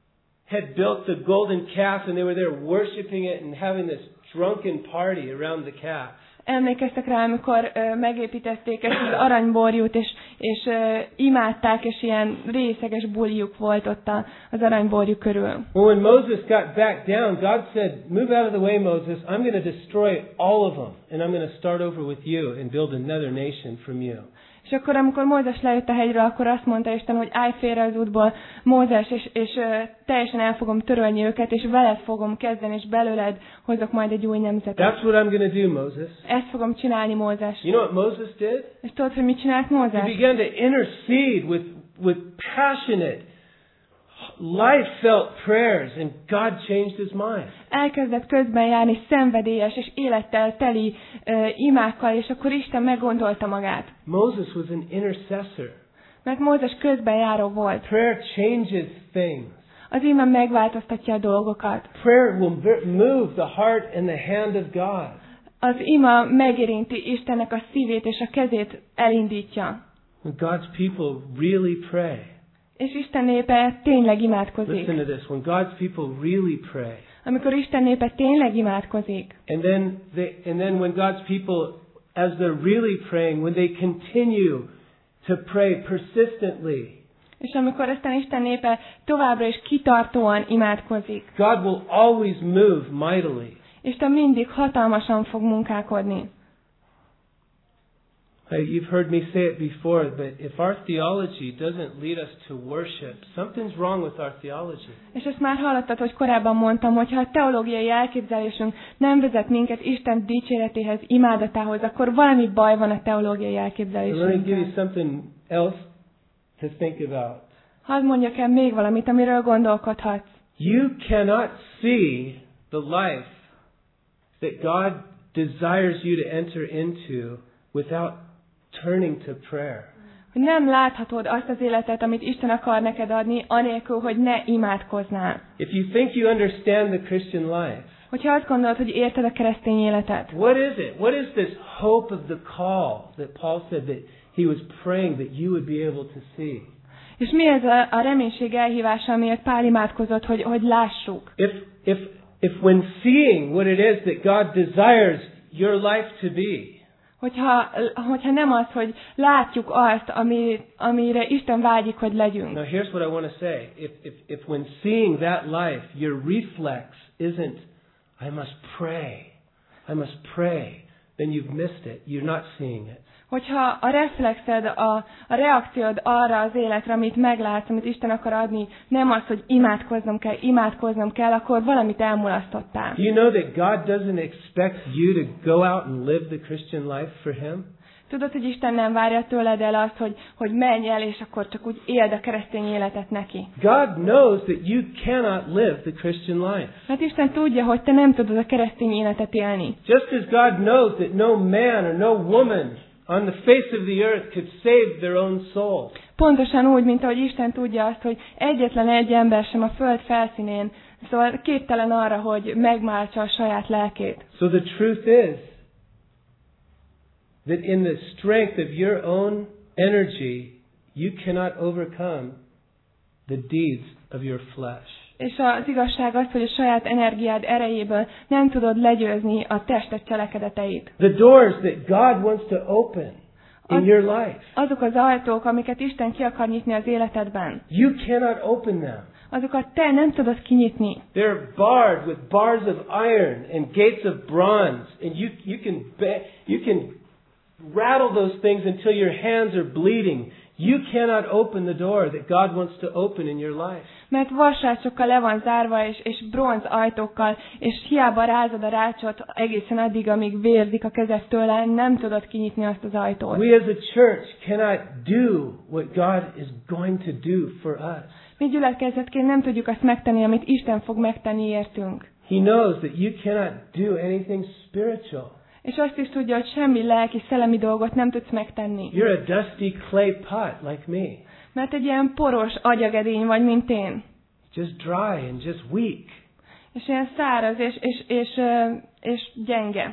had built the golden calf and they were there worshiping it and having this drunken party around the calf. Emlékeztek rá, amikor ö, megépítették ezt az aranyborjút, és, és ö, imádták, és ilyen részeges buliuk volt ott a, az aranyborjú körül. Well, when Moses got back down, God said, "Move out of the way, Moses. I'm going to destroy all of them, and I'm going to start over with you and build another nation from you." És akkor, amikor Mózes lejött a hegyről, akkor azt mondta Isten, hogy állj félre az útból, Mózes, és, és ö, teljesen el fogom törölni őket, és veled fogom kezdeni, és belőled hozok majd egy új nemzetet. That's what I'm going to do, Moses. Ezt fogom csinálni, Mózes. You know what Moses did? És tudod, hogy mit csinált He Mózes? began to intercede with, with passionate, life-felt prayers, and God changed his mind. Elkezdett közben járni szenvedélyes és élettel teli uh, imákkal, és akkor Isten meggondolta magát. Moses was an intercessor. Mert Mózes közbenjáró volt. Prayer changes things. Az íme megváltoztatja a dolgokat. Prayer will move the heart and the hand of God. Az ima megérinti Istennek a szívét és a kezét elindítja. When God's people really pray. És Isten népe tényleg imádkozik. Listen to this. When God's people really pray. Amikor Isten népe tényleg imádkozik. And then they, and then when God's people, as they're really praying, when they continue to pray persistently. És amikor aztán Isten népe továbbra is kitartóan imádkozik. God will always move mightily. Isten mindig hatalmasan fog munkálkodni. You've heard me say it before, but if our theology doesn't lead us to worship, something's wrong with our theology. És ezt már hallottad, hogy korábban mondtam, hogy ha a teológiai elképzelésünk nem vezet minket Isten dicséretéhez, imádatához, akkor valami baj van a teológiai Let me give you elképzelésünkkel. something else to think about. Hadd mondjak el még valamit, amiről gondolkodhatsz. You cannot see the life that God desires you to enter into without turning to prayer. Hogy nem láthatod azt az életet, amit Isten akar neked adni, anélkül, hogy ne imádkoznál. If you think you understand the Christian life, Hogyha azt gondolod, hogy érted a keresztény életet, what is it? What is this hope of the call that Paul said that he was praying that you would be able to see? és mi ez a, a reménység elhívása, amiért Pál imádkozott, hogy, hogy lássuk? If if if when seeing what it is that God desires your life to be, Hogyha, hogyha nem az, hogy látjuk azt, ami, amire Isten vágyik, hogy legyünk. now here's what I want to say. If if if when seeing that life, your reflex isn't, I must pray, I must pray, then you've missed it. You're not seeing it. Hogyha a reflexed, a, a reakciód arra az életre, amit meglátsz, amit Isten akar adni, nem az, hogy imádkoznom kell, imádkoznom kell, akkor valamit elmulasztottál. Do you know that God doesn't expect you to go out and live the Christian life for Him? Tudod, hogy Isten nem várja tőled el azt, hogy, hogy menj el, és akkor csak úgy éld a keresztény életet neki. God knows that you cannot live the Christian life. Mert Isten tudja, hogy te nem tudod a keresztény életet élni. Just as God knows that no man or no woman on the face of the earth could save their own soul. Pontosan úgy, mint ahogy Isten tudja azt, hogy egyetlen egy ember sem a föld felszínén, szóval képtelen arra, hogy megmáltsa a saját lelkét. So the truth is that in the strength of your own energy, you cannot overcome the deeds of your flesh. És az igazság az, hogy a saját energiád erejéből nem tudod legyőzni a tested cselekedeteit. The doors that God wants to open in Az, your life, azok az ajtók, amiket Isten ki akar nyitni az életedben, you cannot open them. azokat te nem tudod kinyitni. They're barred with bars of iron and gates of bronze, and you you can be, you can rattle those things until your hands are bleeding. You cannot open the door that God wants to open in your life. Mert vasrácsokkal le van zárva, és, és bronz ajtókkal, és hiába rázod a rácsot egészen addig, amíg vérzik a kezed tőle, nem tudod kinyitni azt az ajtót. We as a church cannot do what God is going to do for us. Mi gyülekezetként nem tudjuk azt megtenni, amit Isten fog megtenni értünk. He knows that you cannot do anything spiritual. És azt is tudja, hogy semmi lelki, szellemi dolgot nem tudsz megtenni. You're a dusty clay pot like me. Mert egy ilyen poros agyagedény vagy, mint én. Just dry and just weak. És ilyen száraz és, és, és, és gyenge.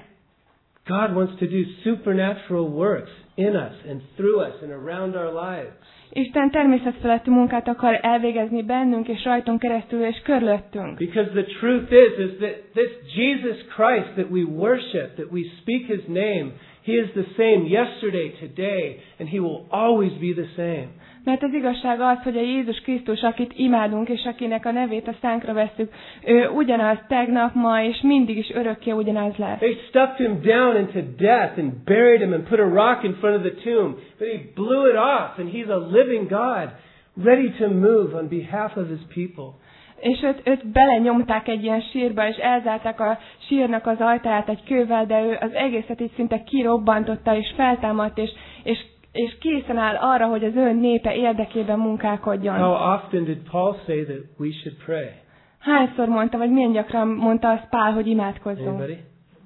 God wants to do supernatural works in us and through us and around our lives. Isten természetfeletti munkát akar elvégezni bennünk és rajtunk keresztül és körülöttünk. Because the truth is, is that this Jesus Christ that we worship, that we speak His name, He is the same yesterday, today, and He will always be the same. Mert az igazság az, hogy a Jézus Krisztus, akit imádunk, és akinek a nevét a szánkra vesszük, ő ugyanaz tegnap, ma, és mindig is örökké ugyanaz lesz. They stuffed Him down into death and buried Him and put a rock in front of the tomb, but He blew it off, and He's a living God, ready to move on behalf of His people. És őt, őt belenyomták egy ilyen sírba, és elzárták a sírnak az ajtaját egy kővel, de ő az egészet így szinte kirobbantotta, és feltámadt, és, és és készen áll arra, hogy az ő népe érdekében munkálkodjon. How often did Paul say that we should pray? Hányszor mondta, vagy milyen gyakran mondta azt Pál, hogy imádkozzunk? Anybody?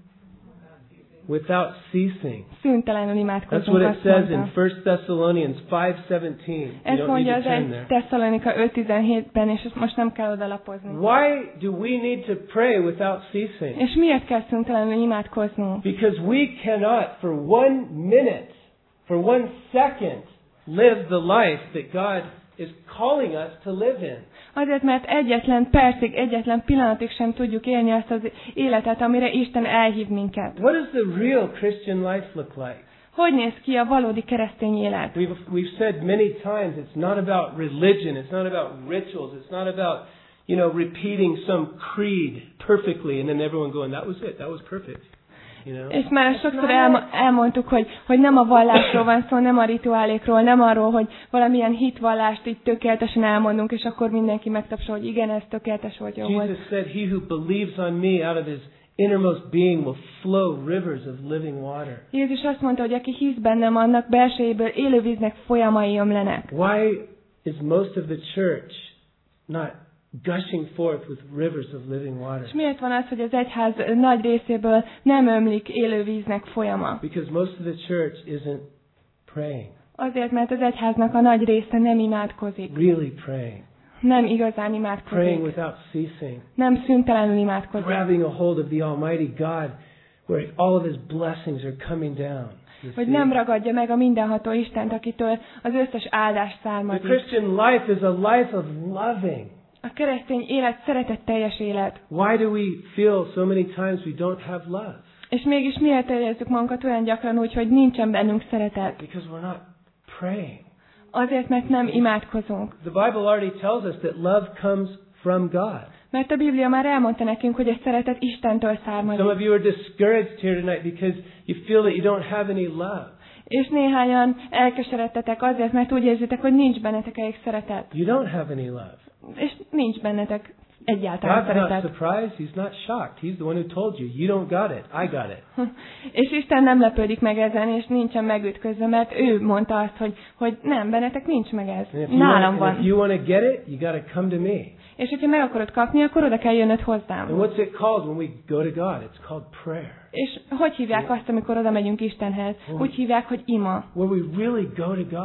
Without ceasing. Szüntelenül That's imádkozzunk, what it azt says mondta. in First Thessalonians five seventeen. You Ezt don't mondja need to az turn egy there. Tesszalonika öt tizenhétben, és ezt most nem kell odalapozni. Why do we need to pray without ceasing? És miért kell szüntelenül imádkoznunk? Because we cannot for one minute, for one second, live the life that God is calling us to live in. Azért, mert egyetlen percig, egyetlen pillanatig sem tudjuk élni azt az életet, amire Isten elhív minket. What does the real Christian life look like? Hogy néz ki a valódi keresztény élet? We've, we've said many times it's not about religion, it's not about rituals, it's not about, you know, repeating some creed perfectly and then everyone going, that was it, that was perfect. You know? És már sokszor elma- elmondtuk, hogy, hogy nem a vallásról van szó, nem a rituálékról, nem arról, hogy valamilyen hitvallást így tökéletesen elmondunk, és akkor mindenki megtapsol, hogy igen, ez tökéletes volt, jó volt. Jesus said, he who believes on me out of his innermost being will flow rivers of living water. Jézus azt mondta, hogy aki hisz bennem, annak belsejéből élő víznek folyamai ömlenek. Why is most of the church not gushing forth with rivers of living water? És miért van az, hogy az egyház nagy részéből nem ömlik élő víznek folyama? Because most of the church isn't praying. Azért, mert az egyháznak a nagy része nem imádkozik. Really praying. Nem igazán Praying imádkozik. without ceasing. Nem szüntelenül imádkozik. Grabbing a hold of the Almighty God where all of His blessings are coming down. You Hogy see? nem ragadja meg a mindenható Istent, akitől az összes áldás The származik. Christian life is a life of loving. A keresztény élet szeretetteljes élet. Why do we feel so many times we don't have love? És mégis miért érezzük magunkat olyan gyakran úgy, hogy nincsen bennünk szeretet? Because we're not praying. Azért, mert nem imádkozunk. The Bible already tells us that love comes from God. Mert a Biblia már elmondta nekünk, hogy a szeretet Istentől származik. Some of you are discouraged here tonight because you feel that you don't have any love. És néhányan elkeseredtetek azért, mert úgy érzitek, hogy nincs bennetek elég szeretet. You don't have any love. És nincs bennetek egyáltalán God's not szeretet. surprised. He's not shocked. He's the one who told you. You don't got it. I got it. És Isten nem lepődik meg ezen, és nincsen megütközve, mert ő mondta azt, hogy, hogy nem, bennetek nincs meg ez. And if you Nálam want, and if van. you want to get it, you got to come to me. És hogyha meg akarod kapni, akkor oda kell jönnöd And hozzám. what's it called when we go to God? It's called prayer. És hogy hívják azt, amikor oda megyünk Istenhez? Úgy hívják, hogy ima. Where we really go to God.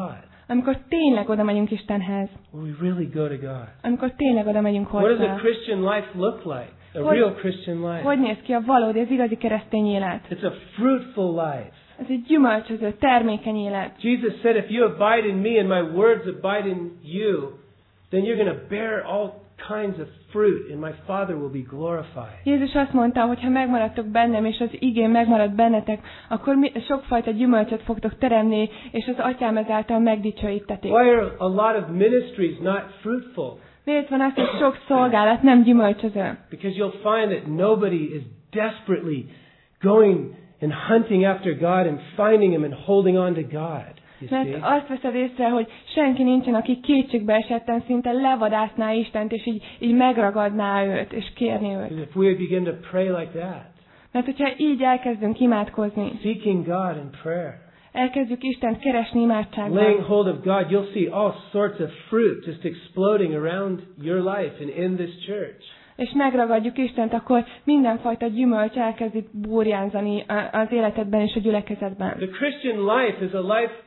Amikor tényleg oda megyünk Istenhez. When we really go to God. Amikor tényleg oda megyünk What does a hozzá. Christian life look like? A Hogy- real Christian life. Hogy néz ki a valódi, az igazi keresztény élet? It's a fruitful life. Ez egy gyümölcsöző, termékeny élet. Jesus said, if you abide in me and my words abide in you, then you're going to bear all kinds of fruit and my Father will be glorified. Jézus azt mondta, hogy ha megmaradtok bennem, és az igén megmarad bennetek, akkor mi, sokfajta gyümölcsöt fogtok teremni, és az atyám ezáltal megdicsőítetik. Why are a lot of ministries not fruitful? Miért van az, hogy sok szolgálat nem gyümölcsöző? Because you'll find that nobody is desperately going and hunting after God and finding Him and holding on to God. You Mert see? azt veszed észre, hogy senki nincsen, aki kétségbe esetten szinte levadászná Istent, és így, így megragadná őt, és kérni őt. Because if we begin to pray like that, Mert hogyha így elkezdünk imádkozni, seeking God in prayer, elkezdjük Istent keresni imádságban, laying hold of God, you'll see all sorts of fruit just exploding around your life and in this church. és megragadjuk Istent, akkor mindenfajta gyümölcs elkezd itt burjánzani a- az életedben és a gyülekezetben. The Christian life is a life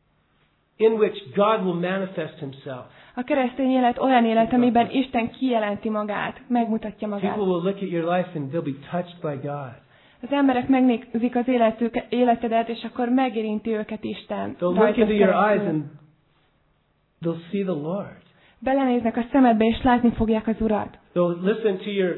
in which God will manifest Himself. A keresztény élet olyan élet, amiben Isten kijelenti magát, megmutatja magát. People will look at your life and they'll be touched by God. Az emberek megnézik az életük, életedet, és akkor megérinti őket Isten. They'll look rajtad into your eyes keresztül. and they'll see the Lord. Belenéznek a szemedbe, és látni fogják az Urat. They'll listen to your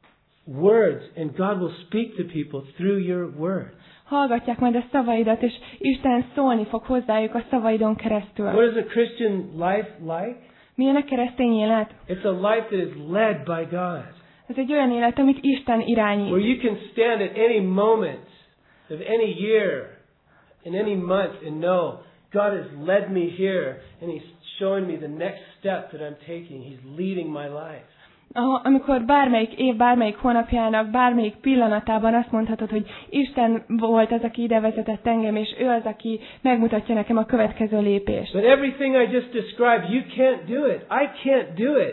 words and God will speak to people through your words. Hallgatják majd a szavaidat, és Isten szólni fog hozzájuk a szavaidon keresztül. What is a Christian life like? Milyen a keresztény élet? It's a life that is led by God. Ez egy olyan élet, amit Isten irányít. Where you can stand at any moment of any year, in any month and know God has led me here and He's showing me the next step that I'm taking. He's leading my life. Ahol- Amikor bármelyik év, bármelyik hónapjának, bármelyik pillanatában azt mondhatod, hogy Isten volt az, aki ide vezetett engem, és ő az, aki megmutatja nekem a következő lépést. But everything I just described, you can't do it. I can't do it.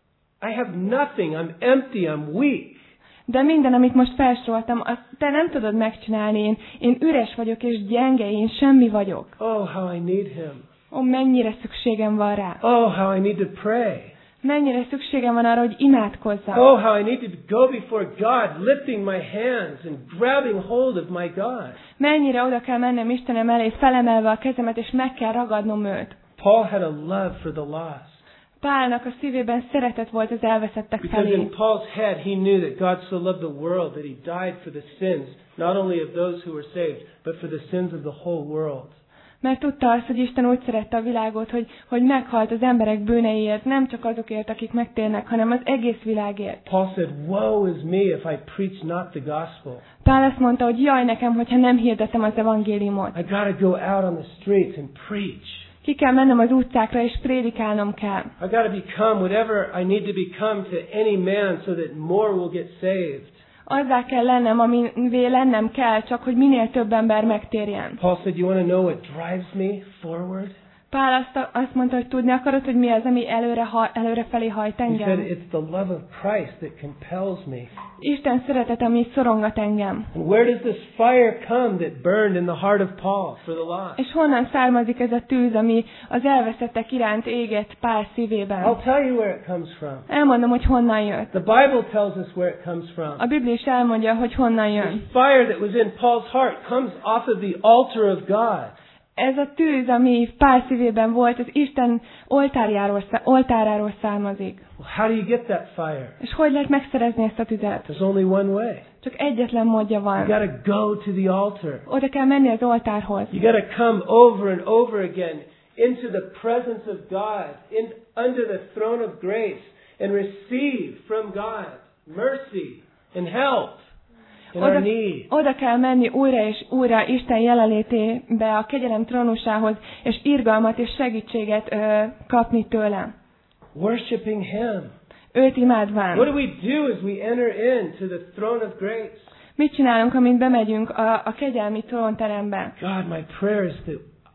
I have nothing. I'm empty. I'm weak. De minden, amit most felsoroltam, azt te nem tudod megcsinálni. Én, én üres vagyok, és gyenge, én semmi vagyok. Oh, how I need Him. Ó, mennyire szükségem van rá. Oh, how I need to pray. Mennyire szükségem van arra, hogy imádkozzam. Oh, how I need to go before God, lifting my hands and grabbing hold of my God. Mennyire oda kell mennem Istenem elé, felemelve a kezemet, és meg kell ragadnom őt. Paul had a love for the lost. Pálnak a szívében szeretet volt az elveszettek Because felé. in Paul's head, he knew that God so loved the world that He died for the sins, not only of those who were saved, but for the sins of the whole world. Mert tudta azt, hogy Isten úgy szerette a világot, hogy, hogy meghalt az emberek bűneiért, nem csak azokért, akik megtérnek, hanem az egész világért. Paul said, woe is me if I preach not the gospel. Pál azt mondta, hogy jaj nekem, hogyha nem hirdetem az evangéliumot. I gotta go out on the streets and preach. Ki kell mennem az utcákra, és prédikálnom kell. I gotta become whatever I need to become to any man so that more will get saved. Azzá kell lennem, amivé lennem kell, csak hogy minél több ember megtérjen. Paul said, you want to know what drives me forward? Pál azt, azt mondta, hogy tudni akarod, hogy mi az, ami előre, ha, előre felé hajt He said, engem. it's the love of Christ that compels me. Isten szeretet, ami szorongat engem. And where does this fire come that burned in the heart of Paul for the lost? És honnan származik ez a tűz, ami az elveszettek iránt égett Pál szívében? I'll tell you where it comes from. Elmondom, hogy honnan jött. The Bible tells us where it comes from. A Biblia is elmondja, hogy honnan This jön. fire that was in Paul's heart comes off of the altar of God. Ez a tűz, ami Pál szívében volt, az Isten oltárjáról, oltáráról származik. Well, how do you get that fire? És hogy lehet megszerezni ezt a tüzet? There's only one way. Csak egyetlen módja You van. gotta go to the altar. Oda kell menni az oltárhoz. You gotta come over and over again into the presence of God, in, under the throne of grace, and receive from God mercy and help in our Oda, need. oda kell menni újra és újra Isten jelenlétébe, a kegyelem trónusához, és irgalmat és segítséget ö, kapni tőle. Worshiping Him. Őt imádván. What do we do as we enter into the throne of grace? Mit csinálunk, amint bemegyünk a, a kegyelmi trónterembe? God, my prayer is that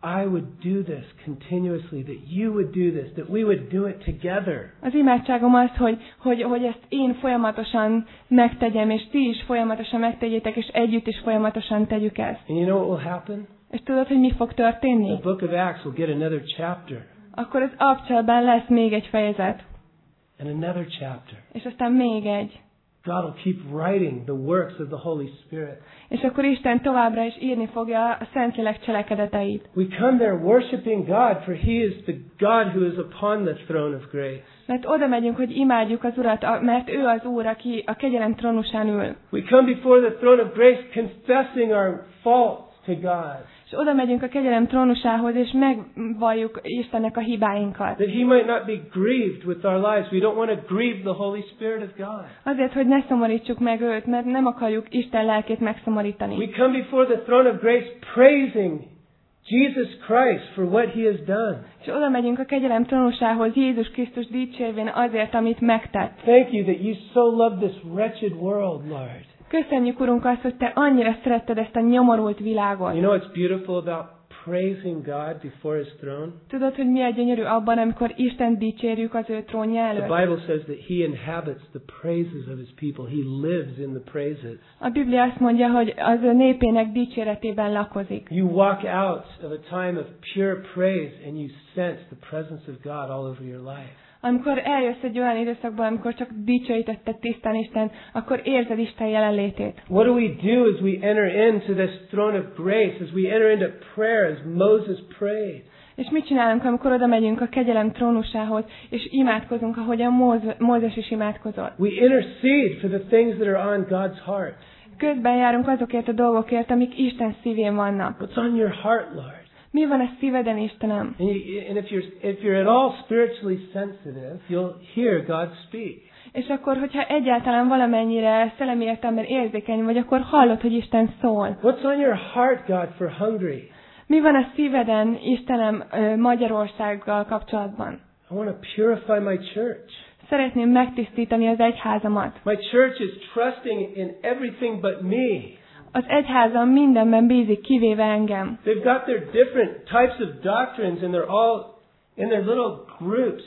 I would do this continuously, that you would do this, that we would do it together. Az imádságom az, hogy, hogy, hogy ezt én folyamatosan megtegyem, és ti is folyamatosan megtegyétek, és együtt is folyamatosan tegyük ezt. And you know what will happen? És tudod, hogy mi fog történni? The book of Acts will get another chapter. Akkor az Abcselben lesz még egy fejezet. And another chapter. És aztán még egy. God will keep writing the works of the Holy Spirit. És akkor Isten továbbra is írni fogja a Szentlélek cselekedeteit. We come there worshiping God, for He is the God who is upon the throne of grace. Mert oda megyünk, hogy imádjuk az Urat, mert ő az Úr, aki a kegyelem trónusán ül. We come before the throne of grace confessing our faults to God. És oda megyünk a kegyelem trónusához, és megvalljuk Istennek a hibáinkat. That He might not be grieved with our lives. We don't want to grieve the Holy Spirit of God. Azért, hogy ne szomorítsuk meg őt, mert nem akarjuk Isten lelkét megszomorítani. We come before the throne of grace praising Jesus Christ for what He has done. És oda megyünk a kegyelem trónusához, Jézus Krisztus dicsérvén azért, amit megtett. Thank you that you so love this wretched world, Lord. Köszönjük, Urunk, azt, hogy Te annyira szeretted ezt a nyomorult világot. You know what's beautiful about praising God before His throne? Tudod, hogy mi a gyönyörű abban, amikor Isten dicsérjük az ő trónja előtt? The Bible says that He inhabits the praises of His people. He lives in the praises. A Biblia azt mondja, hogy az ő népének dicséretében lakozik. You walk out of a time of pure praise and you sense the presence of God all over your life. Amikor eljössz egy olyan időszakban, amikor csak dicsőítetted tisztán Isten, akkor érzed Isten jelenlétét. What do we do as we enter into this throne of grace, as we enter into prayer, as Moses prayed? És mit csinálunk, amikor oda megyünk a kegyelem trónusához, és imádkozunk, ahogyan Móz- Mózes is imádkozott? We intercede for the things that are on God's heart. Közben járunk azokért a dolgokért, amik Isten szívén vannak. What's on your heart, Lord? Mi van a szíveden, Istenem? And, you, and if you're if you're at all spiritually sensitive, you'll hear God speak. És akkor, hogyha egyáltalán valamennyire szellemi értelemben érzékeny vagy, akkor hallod, hogy Isten szól. What's on your heart, God, for Hungary? Mi van a szíveden, Istenem, Magyarországgal kapcsolatban? I want to purify my church. Szeretném megtisztítani az egyházamat. My church is trusting in everything but me. Az egyházam mindenben bízik, kivéve engem. They've got their different types of doctrines and they're all in their little groups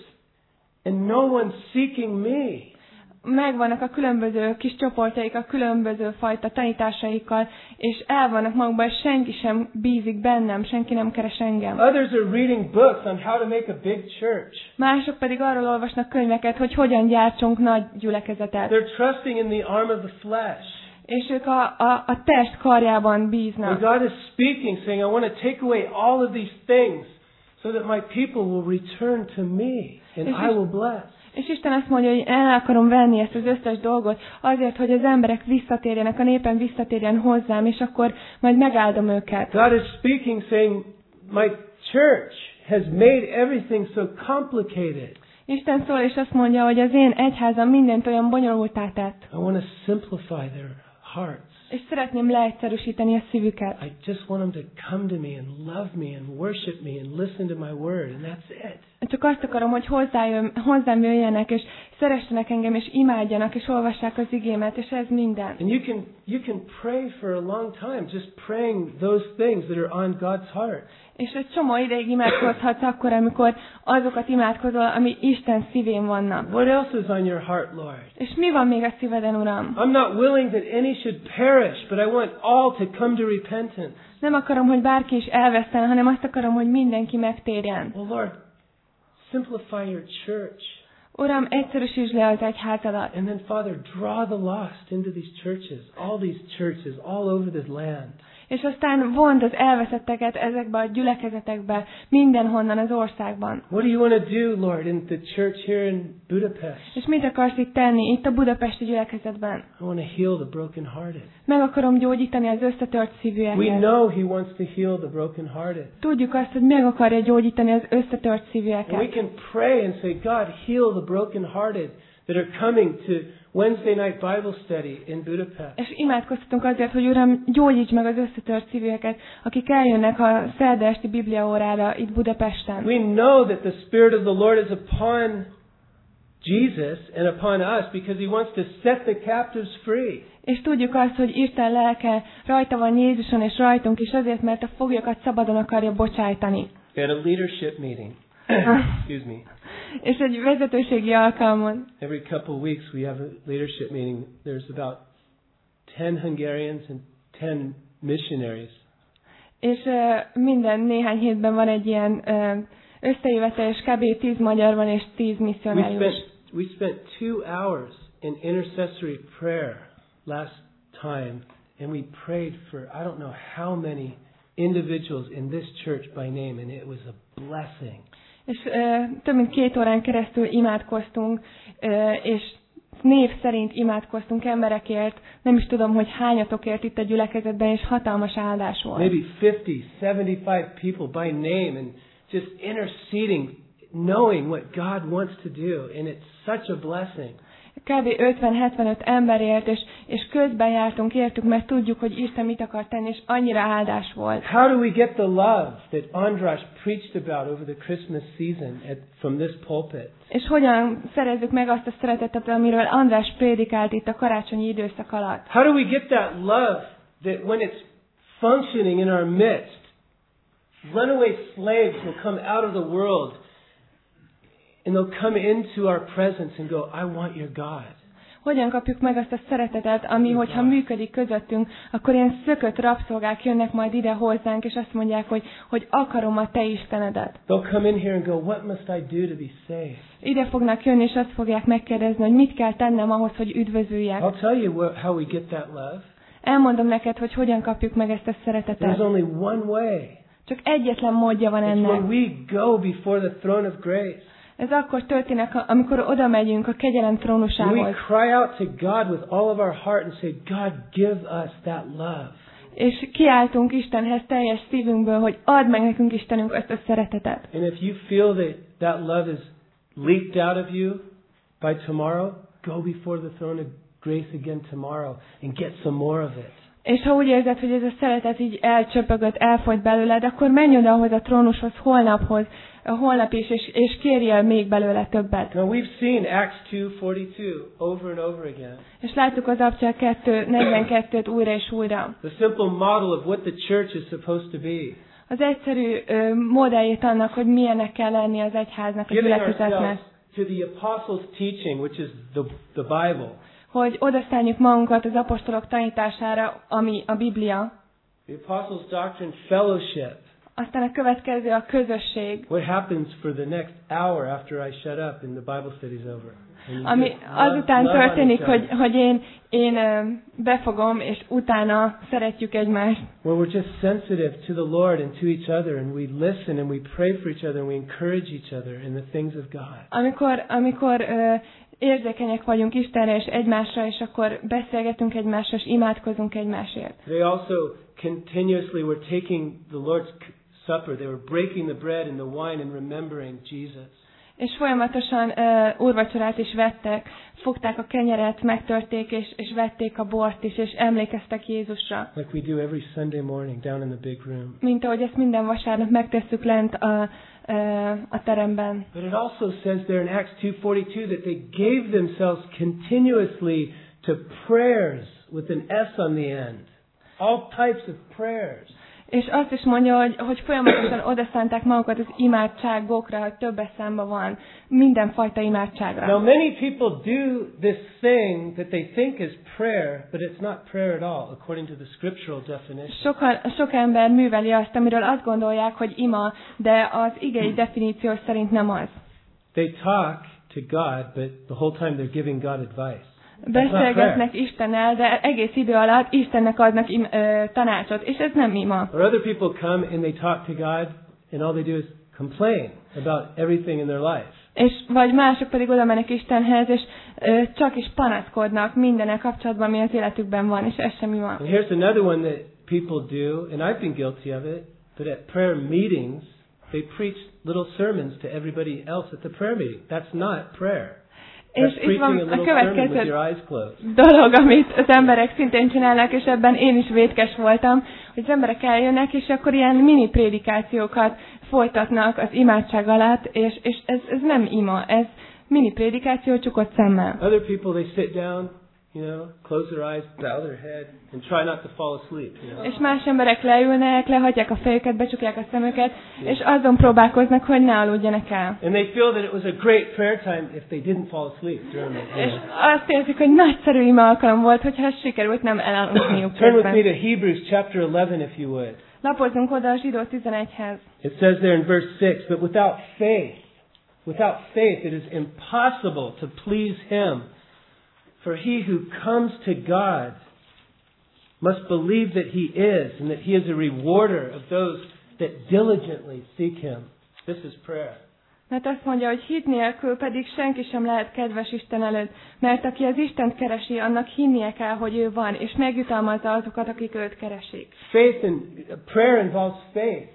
and no one's seeking me. Megvannak a különböző kis csoportjaik, a különböző fajta tanításaikkal, és el vannak magukban, és senki sem bízik bennem, senki nem keres engem. Others are reading books on how to make a big church. Mások pedig arról olvasnak könyveket, hogy hogyan gyártsunk nagy gyülekezetet. They're trusting in the arm of the flesh. És ők a, a, a test karjában When bíznak. God is speaking, saying, I want to take away all of these things so that my people will return to me and I will bless. És Isten azt mondja, hogy el akarom venni ezt az összes dolgot azért, hogy az emberek visszatérjenek, a népen visszatérjen hozzám, és akkor majd megáldom őket. God is speaking, saying, my church has made everything so complicated. Isten szól, és azt mondja, hogy az én egyházam mindent olyan bonyolultá tett. I want to simplify their hearts. És szeretném leegyszerűsíteni a szívüket. I just want them to come to me and love me and worship me and listen to my word, and that's it. Csak azt akarom, hogy hozzájön, hozzám jöjjenek, és szeressenek engem, és imádjanak, és olvassák az igémet, és ez minden. And you can you can pray for a long time, just praying those things that are on God's heart. És egy csomó ideig imádkozhatsz akkor, amikor azokat imádkozol, ami Isten szívén vannak. What else is on your heart, Lord? És mi van még a szíveden, Uram? I'm not willing that any should perish, but I want all to come to repentance. Nem akarom, hogy bárki is elveszten, hanem azt akarom, hogy mindenki megtérjen. Well, Lord, simplify your church. Uram, egyszerűsítsd le az egyházadat. And then, Father, draw the lost into these churches, all these churches, all over this land. És aztán vond az elveszetteket ezekbe a gyülekezetekbe, mindenhonnan az országban. What do you want to do, Lord, in the church here in Budapest? És mit akarsz itt tenni, itt a budapesti gyülekezetben? I want to heal the brokenhearted. Meg akarom gyógyítani az összetört We szívűeket. know He wants to heal the brokenhearted. Tudjuk azt, hogy meg akarja gyógyítani az összetört And we szívűeket. can pray and say, God, heal the brokenhearted that are coming to Wednesday night Bible study in Budapest. És imádkoztatunk azért, hogy Uram, gyógyíts meg az összetört szívűeket, akik eljönnek a szerda esti bibliaórára itt Budapesten. We know that the Spirit of the Lord is upon Jesus and upon us because he wants to set the captives free. És tudjuk azt, hogy Isten lelke rajta van Jézuson és rajtunk is azért, mert a foglyokat szabadon akarja bocsájtani. We had a leadership meeting. Excuse me. És egy vezetőségi alkalmon. Every couple of weeks we have a leadership meeting. There's about ten Hungarians and ten missionaries. És uh, minden néhány hétben van egy ilyen uh, összejövetel, és kb. tíz magyar van, és tíz misszionárius. We spent, we spent two hours in intercessory prayer last time, and we prayed for I don't know how many individuals in this church by name, and it was a blessing. És uh, több mint két órán keresztül imádkoztunk, uh, és név szerint imádkoztunk emberekért, nem is tudom, hogy hányatokért itt a gyülekezetben, és hatalmas áldás volt. Maybe fifty, seventy-five people by name, and just interceding, knowing what God wants to do, and it's such a blessing. Kb. ötven-hetvenöt emberért, és, és közben jártunk, értük, mert tudjuk, hogy Isten mit akar tenni, és annyira áldás volt. How do we get the love that András preached about over the Christmas season at, from this pulpit? És hogyan szerezzük meg azt a szeretetet, amiről András prédikált itt a karácsonyi időszak alatt? How do we get that love that when it's functioning in our midst, runaway slaves will come out of the world and they'll come into our presence and go, I want your God. Hogyan kapjuk meg azt a szeretetet, ami, hogyha működik közöttünk, akkor ilyen szökött rabszolgák jönnek majd ide hozzánk, és azt mondják, hogy, hogy akarom a te Istenedet. They'll come in here and go, what must I do to be saved? Ide fognak jönni, és azt fogják megkérdezni, hogy mit kell tennem ahhoz, hogy üdvözüljek. I'll tell you what, how we get that love. Elmondom neked, hogy hogyan kapjuk meg ezt a szeretetet. There's only one way. Csak egyetlen módja van It's ennek. when we go before the throne of grace. Ez akkor történik, amikor oda megyünk a kegyelem trónusához. We cry out to God with all of our heart and say, God, give us that love. És kiáltunk Istenhez teljes szívünkből, hogy add meg nekünk Istenünk ezt a szeretetet. And if you feel that that love is leaked out of you by tomorrow, go before the throne of grace again tomorrow and get some more of it. És ha úgy érzed, hogy ez a szeretet így elcsöpögött, elfolyt belőled, akkor menj oda ahhoz a trónushoz holnaphoz, holnap is, és, és kérjél még belőle többet. Now we've seen Acts two forty-two over and over again. És láttuk az Apostolok kettő negyvenkettőt újra és újra. The simple model of what the church is supposed to be. Az egyszerű ö, modelljét annak, hogy milyennek kell lenni az egyháznak, a Giving gyülekezetnek. ourselves to the apostles' teaching, which is the, the Bible. Hogy odaszálljuk magunkat az apostolok tanítására, ami a Biblia. The apostles' doctrine, fellowship. Aztán a következő a közösség. What happens for the next hour after I shut up and the Bible study's over? Ami azután történik, hogy, hogy én, én befogom, és utána szeretjük egymást. Where we're just sensitive to the Lord and to each other, and we listen and we pray for each other and we encourage each other in the things of God. Amikor, amikor uh, érzékenyek vagyunk Istenre és egymásra, és akkor beszélgetünk egymással, és imádkozunk egymásért. They also continuously were taking the Lord's Supper. They were breaking the bread and the wine and remembering Jesus. És folyamatosan uh, úrvacsorát is vettek, fogták a kenyeret, megtörték, és, és vették a bort is, és emlékeztek Jézusra. Like we do every Sunday morning down in the big room. Mint ahogy ezt minden vasárnap megtesszük lent a, uh, a teremben. But it also says there in Acts two forty-two that they gave themselves continuously to prayers with an S on the end. All types of prayers. És azt is mondja, hogy, hogy folyamatosan odaszánták magukat az imádságokra, hogy többes számban van, mindenfajta imádságra. Now many people do this thing that they think is prayer, but it's not prayer at all, according to the scriptural definition. Sokan, sok ember műveli azt, amiről azt gondolják, hogy ima, de az igei definíció szerint nem az. They talk to God, but the whole time they're giving God advice. Beszélgetnek Istennel, de egész idő alatt Istennek adnak im, ö, tanácsot, és ez nem ima. Or other people come and they talk to God, and all they do is complain about everything in their life. És vagy mások pedig oda mennek Istenhez, és ö, csak is panaszkodnak mindennel kapcsolatban, ami az életükben van, és ez sem ima. And here's another one that people do, and I've been guilty of it, but at prayer meetings, they preach little sermons to everybody else at the prayer meeting. That's not prayer. És itt van a következő dolog, amit az emberek szintén csinálnak, és ebben én is vétkes voltam, hogy az emberek eljönnek, és akkor ilyen mini prédikációkat folytatnak az imádság alatt, és, és ez, ez nem ima, ez mini prédikáció csukott szemmel. Other people, they sit down, you know, close their eyes, bow their head, and try not to fall asleep. You know? És más emberek leülnek, lehagyják a fejüket, becsukják a szemüket, és azon próbálkoznak, hogy ne aludjanak el. And they feel that it was a great prayer time if they didn't fall asleep during it. És azt érzik, hogy nagyszerű ime alkalom volt, hogyha sikerült nem elaludniuk. Turn with me to Hebrews chapter eleven, if you would. Lapozzunk oda a Zsidó tizenegyhez. It says there in verse six, but without faith, without faith it is impossible to please Him. For he who comes to God must believe that He is, and that He is a rewarder of those that diligently seek Him. This is prayer. Mert azt mondja, hogy hit nélkül pedig senki sem lehet kedves Isten előtt, mert aki az Istent keresi, annak hinnie kell, hogy ő van, és megjutalmazza azokat, akik őt keresik. Faith and prayer involves faith.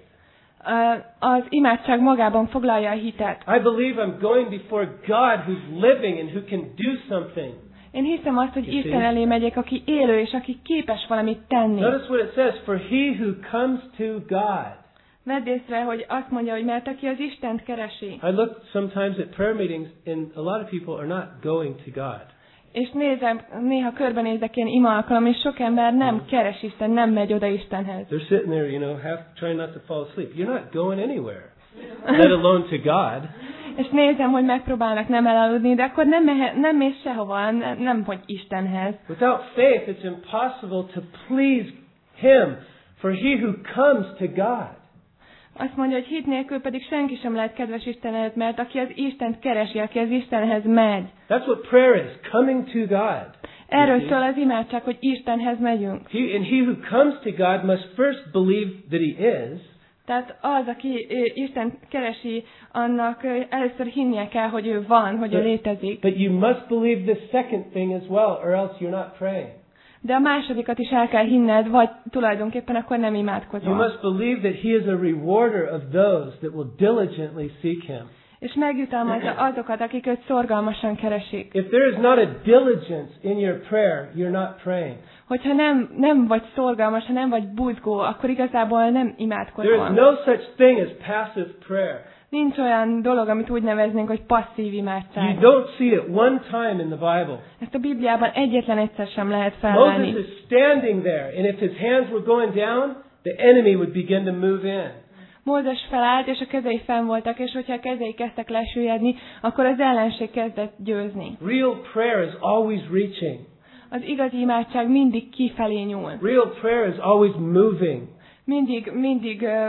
Az imádság magában foglalja a hitet. I believe I'm going before God who's living and who can do something. Én hiszem azt, hogy Isten elé megyek, aki élő, és aki képes valamit tenni. Notice what it says, for he who comes to God. Vedd észre, hogy azt mondja, hogy mert aki az Istent keresi. I look sometimes at prayer meetings and a lot of people are not going to God. És nézem, néha körbenézek ilyen ima alkalom, és sok ember nem keres Isten, nem megy oda Istenhez. They're sitting there, you know, half trying not to fall asleep. You're not going anywhere, let alone to God. És nézem, hogy megpróbálnak nem elaludni, de akkor nem, mehe, nem mész sehova, nem, nem hogy Istenhez. Without faith, it's impossible to please Him, for he who comes to God. Azt mondja, hogy hit nélkül pedig senki sem lehet kedves Isten előtt, mert aki az Istent keresi, aki az Istenhez megy. That's what prayer is, coming to God. Erről szól az imádság, hogy Istenhez megyünk. He, and he who comes to God must first believe that He is. Tehát az, aki Isten keresi, annak először hinnie kell, hogy ő van, hogy ő létezik. But you must believe the second thing as well, or else you're not praying. De a másodikat is el kell hinned, vagy tulajdonképpen akkor nem You imádkozol. must believe that He is a rewarder of those that will diligently seek Him. És megjutalmazza azokat, akik őt szorgalmasan keresik. If there is not a diligence in your prayer, you're not praying. Hogyha nem, nem vagy szorgalmas, ha nem vagy buzgó, akkor igazából nem There is imádkozol. no such thing as passive prayer. Nincs olyan dolog, amit úgy neveznénk, hogy passzív imádság. You don't see it one time in the Bible. Ezt a Bibliában egyetlen egyszer sem lehet Moses felvenni. is standing there, and if his hands were going down, the enemy would begin to move in. Mózes felállt, és a kezei fenn voltak, és hogyha a kezei kezdtek lesüllyedni, akkor az ellenség kezdett győzni. Real prayer is always reaching. Az igazi imádság mindig kifelé nyúl. Real prayer is always moving. Mindig, mindig uh,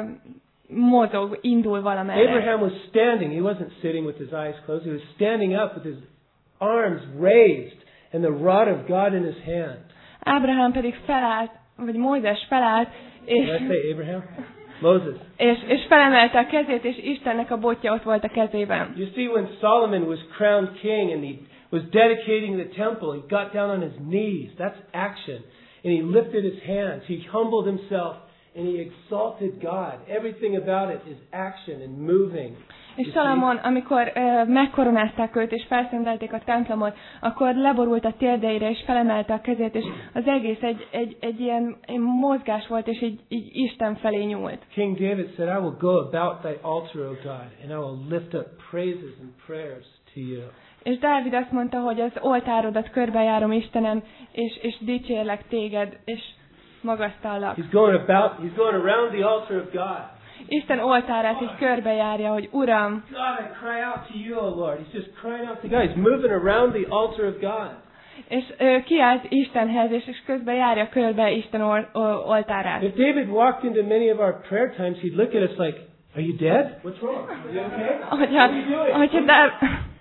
mozog, indul valamerre. Abraham was standing. He wasn't sitting with his eyes closed. He was standing up with his arms raised and the rod of God in his hand. Ábrahám pedig felállt, vagy Mózes felállt, és, Did I say Abraham? Moses. és, és felemelte a kezét, és Istennek a botja ott volt a kezében. You see, when Solomon was crowned king and he was dedicating the temple, he got down on his knees. That's action. And he lifted his hands. He humbled himself and he exalted God. Everything about it is action and moving. És Salamon, amikor uh, megkoronázták őt és felszentelték a templomot, akkor leborult a térdeire és felemelte a kezét, és az egész egy, egy, egy ilyen egy mozgás volt, és így, így Isten felé nyúlt. King David said, I will go about thy altar, O God, and I will lift up praises and prayers to you. És Dávid azt mondta, hogy az oltárodat körbejárom, Istenem, és, és dicsérlek téged, és magasztallak. He's going about, he's going around the altar of God. Isten oltárát így körbejárja, hogy Uram, God, I cry out to you, O Lord. He's just crying out to God. He's moving around the altar of God. és ö, kiállt Istenhez, és, és közben járja körbe Isten or, o, oltárát. If David walked into many of our prayer times, he'd look at us like, are you dead? What's wrong? Are you okay? Hogyha, hogyha Dá-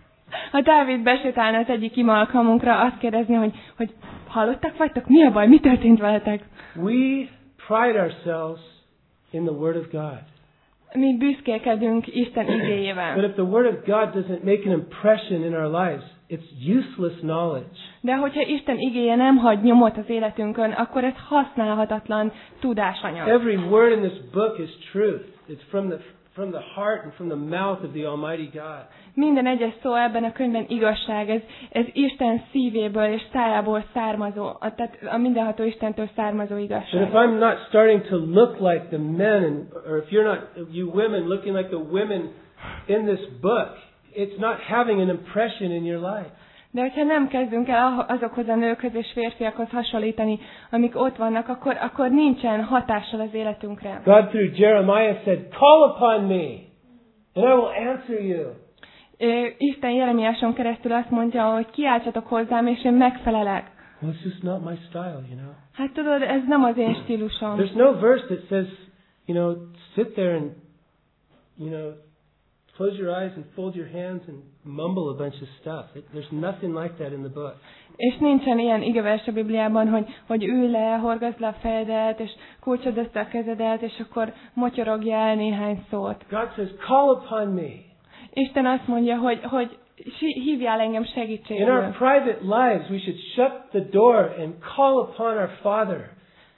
ha Dávid besétálna az egyik ima alkalmunkra, azt kérdezni, hogy, hogy hallottak vagytok? Mi a baj? Mi történt veletek? We pride ourselves in the Word of God. Mi büszkélkedünk Isten But igéjével. if the Word of God doesn't make an impression in our lives, it's useless knowledge. De hogyha Isten igéje nem hagy nyomot az életünkön, akkor ez használhatatlan tudásanyag. Every word in this book is truth. It's from the from the heart and from the mouth of the Almighty God. Minden egyes szó ebben a könyvben igazság, ez, ez Isten szívéből és szájából származó, a- tehát a mindenható Istentől származó And igazság. if I'm not starting to look like the men, and, or if you're not, you women looking like the women in this book, it's not having an impression in your life. De hogyha nem kezdünk el azokhoz a nőkhöz és férfiakhoz hasonlítani, amik ott vannak, akkor, akkor nincsen hatással az életünkre. God through Jeremiah said, "Call upon me, and I will answer you." Isten Jeremiáson keresztül azt mondja, hogy kiáltsatok hozzám, és én megfelelek. Well, it's just not my style, you know. Hát tudod, ez nem az én stílusom. There's no verse that says, you know, sit there and, you know, close your eyes and fold your hands and mumble a bunch of stuff. It, there's nothing like that in the book. És nincsen ilyen igevers a Bibliában, hogy, hogy ülj le, horgazd le a fejedet, és kulcsod össze a kezedet, és akkor motyorogj el néhány szót. God says, call upon me. Isten azt mondja, hogy, hogy hívjál engem segítségül. In our private lives, we should shut the door and call upon our Father,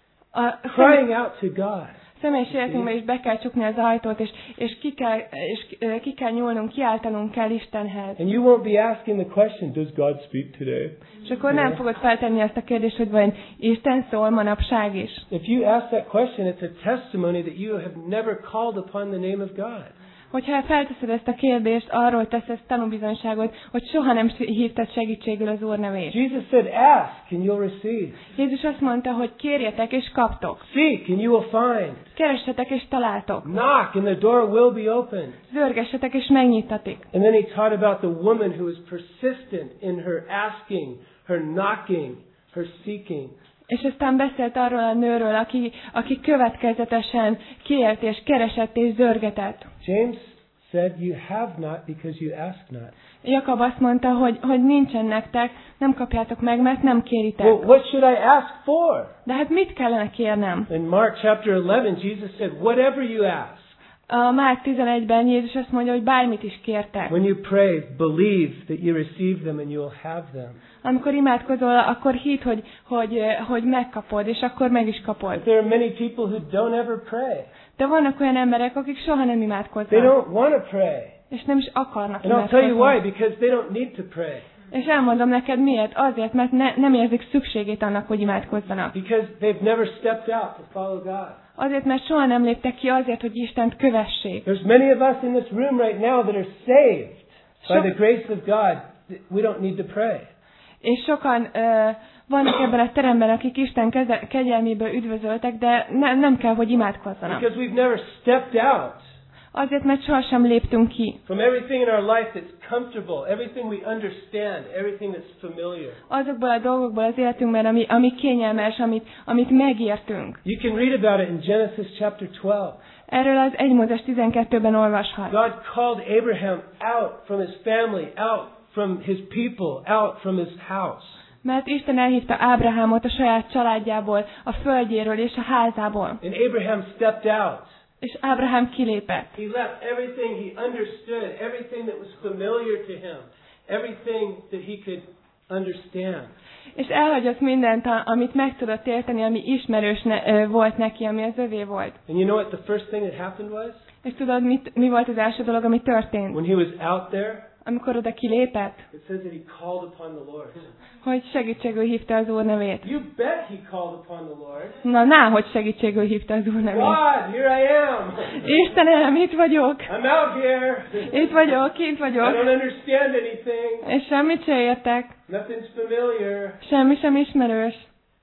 a crying out to God. Személyes életünkben is be kell csukni az ajtót, és, és, ki kell, és ki kell nyúlnunk, kiáltanunk kell Istenhez. And you won't be asking the question, does God speak today? És akkor nem fogod feltenni ezt a kérdést, hogy vajon Isten szól manapság is. If you ask that question, it's a testimony that you have never called upon the name of God. Hogyha felteszed ezt a kérdést, arról teszed tanúbizonyságot, hogy soha nem hívtad segítségül az Úr nevét. Jesus said, ask and you'll receive. Jézus azt mondta, hogy kérjetek és kaptok. Seek and you will find. Keressetek és találtok. Knock and the door will be opened. Zörgessetek és megnyitatik. And then he taught about the woman who was persistent in her asking, her knocking, her seeking. És aztán beszélt arról a nőről, aki, aki következetesen kért és keresett és zörgetett. James said, you have not because you ask not. Jakab azt mondta, hogy, hogy nincsen nektek, nem kapjátok meg, mert nem kéritek. Well, what should I ask for? De hát mit kellene kérnem? In Mark chapter eleven, Jesus said, whatever you ask. A Márk tizenegyben Jézus azt mondja, hogy bármit is kértek. When you pray, believe that you receive them and you'll have them. Amikor imádkozol, akkor hidd, hogy, hogy, hogy megkapod, és akkor meg is kapod. But there are many people who don't ever pray. De vannak olyan emberek, akik soha nem imádkoznak. They don't want to pray. És nem is akarnak And I'll tell you imádkozni. why, because they don't need to pray. És elmondom neked miért. Azért, mert ne, nem érzik szükségét annak, hogy imádkozzanak. Because they've never stepped out to follow God. Azért, mert soha nem léptek ki azért, hogy Istent kövessék. There's many of us in this room right now that are saved by the grace of God. We don't need to pray. És sokan uh, vannak ebben a teremben, akik Isten keze, kegyelméből üdvözöltek, de ne, nem kell, hogy imádkozzanak. Because we've never stepped out. Azért, mert sohasem léptünk ki. From everything in our life that's comfortable, everything we understand, everything that's familiar. Azokból a dolgokból az életünkben, ami, ami kényelmes, amit, amit megértünk. You can read about it in Genesis chapter twelve. Erről az egy Mózes tizenkettőben olvashat. God called Abraham out from his family, out from his people, out from his house. Mert Isten elhívta Ábrahámot a saját családjából, a földjéről és a házából. And Abraham stepped out. És Ábrahám kilépett. He left everything he understood, everything that was familiar to him, everything that he could understand. És elhagyott mindent, amit meg tudott érteni, ami ismerős ne, volt neki, ami az övé volt. And you know what the first thing that happened was? És tudod, mit, mi volt az első dolog, ami történt? When he was out there, amikor oda kilépett, it says that he called upon the Lord. hogy segítségül hívta az Úr nevét. You bet he called upon the Lord. Na, ná, hogy segítségül hívta az Úr nevét. God, here I am. Istenem, itt vagyok. I'm out here. Itt vagyok, itt I vagyok. don't understand anything. És semmit se értek. Nothing's familiar. Semmi sem ismerős.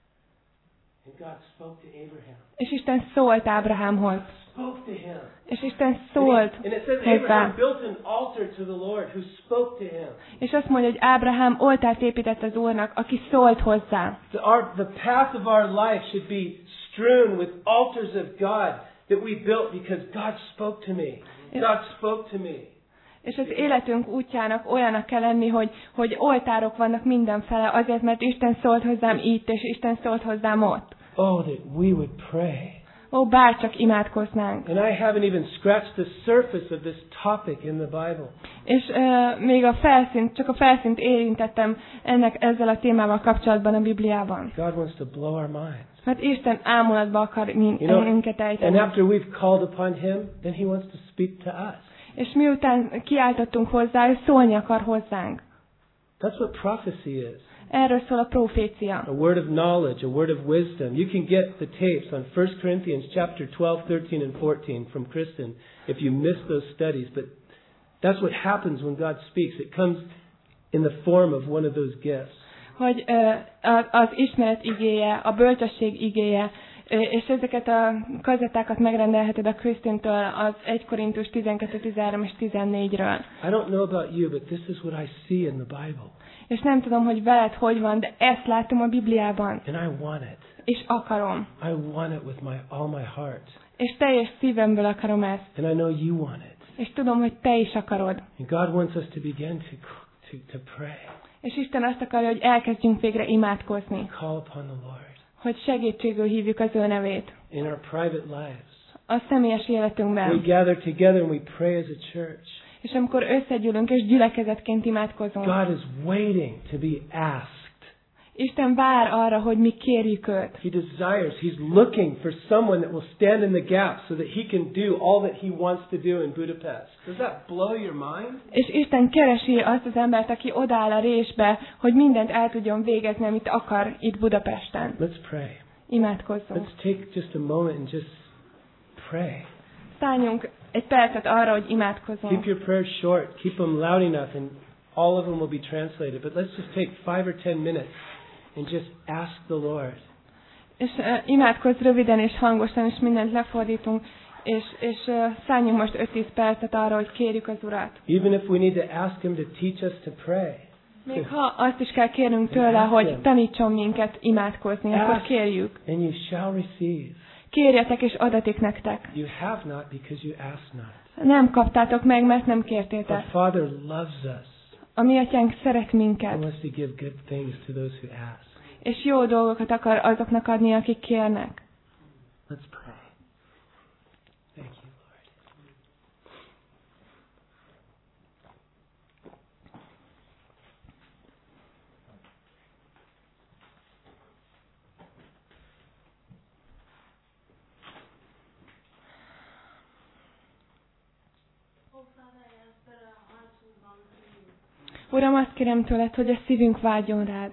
And God spoke to Abraham. És Isten szólt Ábrahámhoz. Spoke to him. És Isten szólt And it says hozzá. Abraham built an altar to the Lord who spoke to him. És azt mondja, hogy Ábrahám oltárt épített az Úrnak, aki szólt hozzá. The, our, the path of our life should be strewn with altars of God that we built because God spoke to me. God spoke to me. És az életünk útjának olyanak kell lenni, hogy, hogy oltárok vannak mindenfele, azért, mert Isten szólt hozzám itt, és Isten szólt hozzám ott. Oh, that we would pray. Ó, bárcsak imádkoznánk. And I haven't even scratched the surface of this topic in the Bible. És uh, még a felszínt, csak a felszínt érintettem ennek ezzel a témával kapcsolatban a Bibliában. God wants to blow our minds. Mert Isten ámulatba akar min- You know, minket ejteni. and after we've called upon him, then he wants to speak to us. És miután kiáltottunk hozzá, ő szólni akar hozzánk. That's what prophecy is. Erről szól a profécia. A word of knowledge, a word of wisdom. You can get the tapes on First Corinthians chapter twelve, thirteen, and fourteen from Kristen if you missed those studies. But That's what happens when God speaks. It comes in the form of one of those gifts. Hogy az ismeret igéje, a bölcsesség igéje, és ezeket a kazettákat megrendelheted a Krisztintől az egy Korintus tizenkettő, tizenhárom és tizennégyről. I don't know about you, but this is what I see in the Bible. És nem tudom, hogy veled hogy van, de ezt látom a Bibliában. And I want it. És akarom. I want it with my all my heart. És teljes szívemből akarom ezt. And I know you want it. És tudom, hogy te is akarod. And God wants us to begin to to to pray. És Isten azt akarja, hogy elkezdjünk végre imádkozni. Call upon the Lord. Hogy segítségül hívjuk az ő nevét. In our private lives. A személyes életünkben. We gather together and we pray as a church. És amikor összegyűlünk és gyülekezetként imádkozunk. God is waiting to be asked. Isten vár arra, hogy mi kérjük őt. He desires, he's looking for someone that will stand in the gap so that he can do all that he wants to do in Budapest. Does that blow your mind? És Isten keresi azt az embert, aki odáll a résbe, hogy mindent el tudjon végezni, amit akar itt Budapesten. Let's pray. Imádkozzunk. Let's take just a moment and just pray. Szálljunk egy percet arra, hogy imádkozzunk. Keep your prayers short. Keep them loud enough and all of them will be translated. But let's just take five or ten minutes and just ask the Lord. És uh, imádkozz röviden és hangosan, és mindent lefordítunk, és, és uh, szálljunk most öt-tíz percet arra, hogy kérjük az Urat. Even if we need to ask Him to teach us to pray. Még ha azt is kell kérnünk tőle, hogy tanítson minket imádkozni, akkor kérjük. And you shall receive. Kérjetek, és adatik nektek. You have not because you ask not. Nem kaptátok meg, mert nem kértétek. Our Father loves us. A mi atyánk szeret He minket. wants to give good things to those who ask. És jó dolgokat akar azoknak adni, akik kérnek. Let's pray. Thank you, Lord. Uram, azt kérem tőled, hogy a szívünk vágyon rád.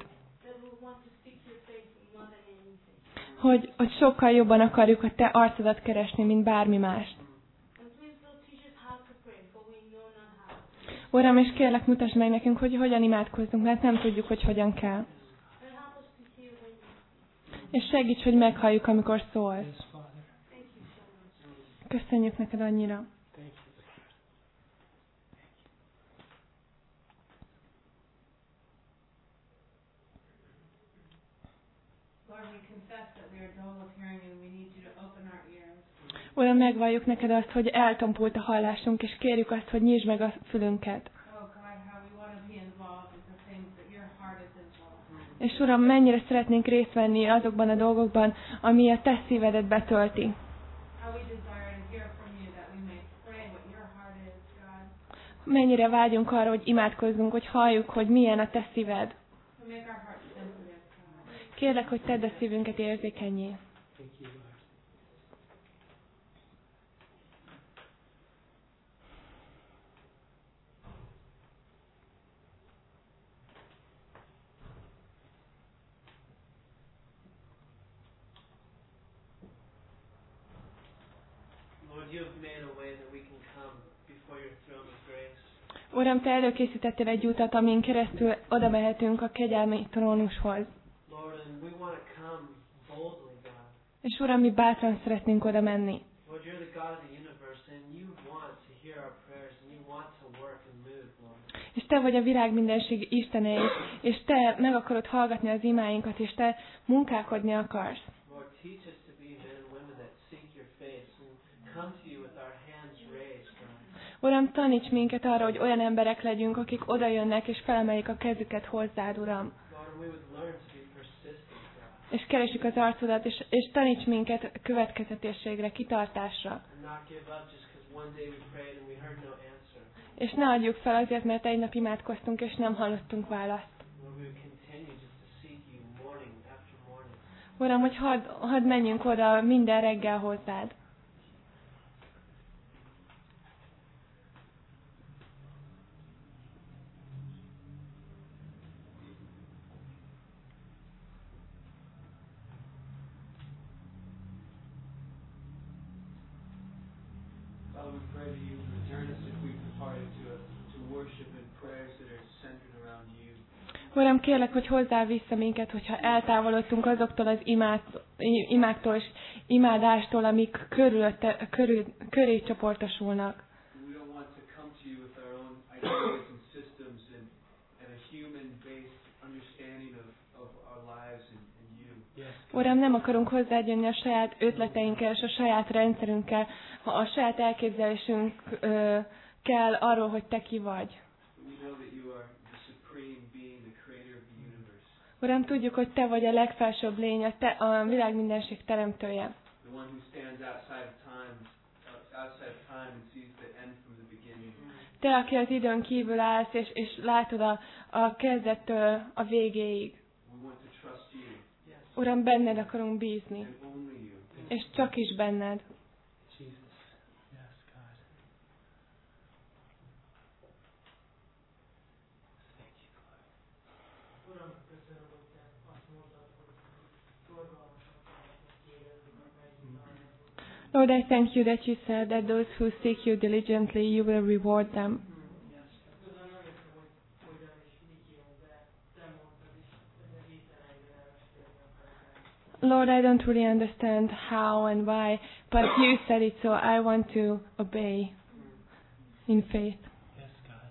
Hogy, hogy sokkal jobban akarjuk a te arcodat keresni, mint bármi mást. Uram, és kérlek, mutasd meg nekünk, hogy hogyan imádkozzunk, mert nem tudjuk, hogy hogyan kell. És segíts, hogy meghalljuk, amikor szólsz. Köszönjük neked annyira. Uram, megvalljuk neked azt, hogy eltompult a hallásunk, és kérjük azt, hogy nyisd meg a fülünket. És Uram, mennyire szeretnénk részt venni azokban a dolgokban, ami a te szívedet betölti. Mennyire vágyunk arra, hogy imádkozzunk, hogy halljuk, hogy milyen a te szíved. Kérlek, hogy tedd a szívünket érzékenyé. Uram, te előkészítettél egy utat, amin keresztül oda mehetünk a kegyelmi trónushoz. És Uram, mi bátran szeretnénk oda menni. És te vagy a világ mindenség Istene is, és te meg akarod hallgatni az imáinkat, és te munkálkodni akarsz. Uram, taníts minket arra, hogy olyan emberek legyünk, akik oda jönnek és felemeljük a kezüket hozzád, Uram. És keresjük az arcodat, és, és taníts minket következetességre, kitartásra. És ne adjuk fel azért, mert egy nap imádkoztunk, és nem hallottunk választ. Uram, hogy hadd had menjünk oda minden reggel hozzád. Father, we pray that you return us if we've departed to, to worship and prayers that are centered around you. Uram, kérlek, hogy hozzá vissza minket, hogyha eltávolodtunk azoktól az imát, imáktól és imádástól, amik körülötte, körül, köré csoportosulnak. We don't want to come to you with our own ideas and systems and, and a human-based understanding of, of our lives and, and you. Yes. Uram, nem akarunk hozzájönni a saját ötleteinkkel és a saját rendszerünkkel, ha a saját elképzelésünkkel arról, hogy te ki vagy. We know that you are the supreme being, the creator of the universe. Uram, tudjuk, hogy te vagy a legfelsőbb lény, a, te, a világ mindenség teremtője. The one who stands outside of time, outside of time and sees the end from the beginning. Te, aki az időn kívül állsz, és, és látod a, a kezdettől a végéig. We want to trust you. Uram, benned akarunk bízni, And only you. és csak is benned. Jesus. Yes, God. Thank you, Lord. Uram, köszönöm, hogy te azt mondtad, hogy szorgalmasak lehetnek kérdezni, megnyitálni. Lord, I thank you that you said that those who seek you diligently, you will reward them. Közben nem értem, hogy hogyan és miként, de te mondtad, és ez hirtelen elmesélni akarok. Lord, I don't really understand how and why, but you said it, so I want to obey in faith. Yes, God.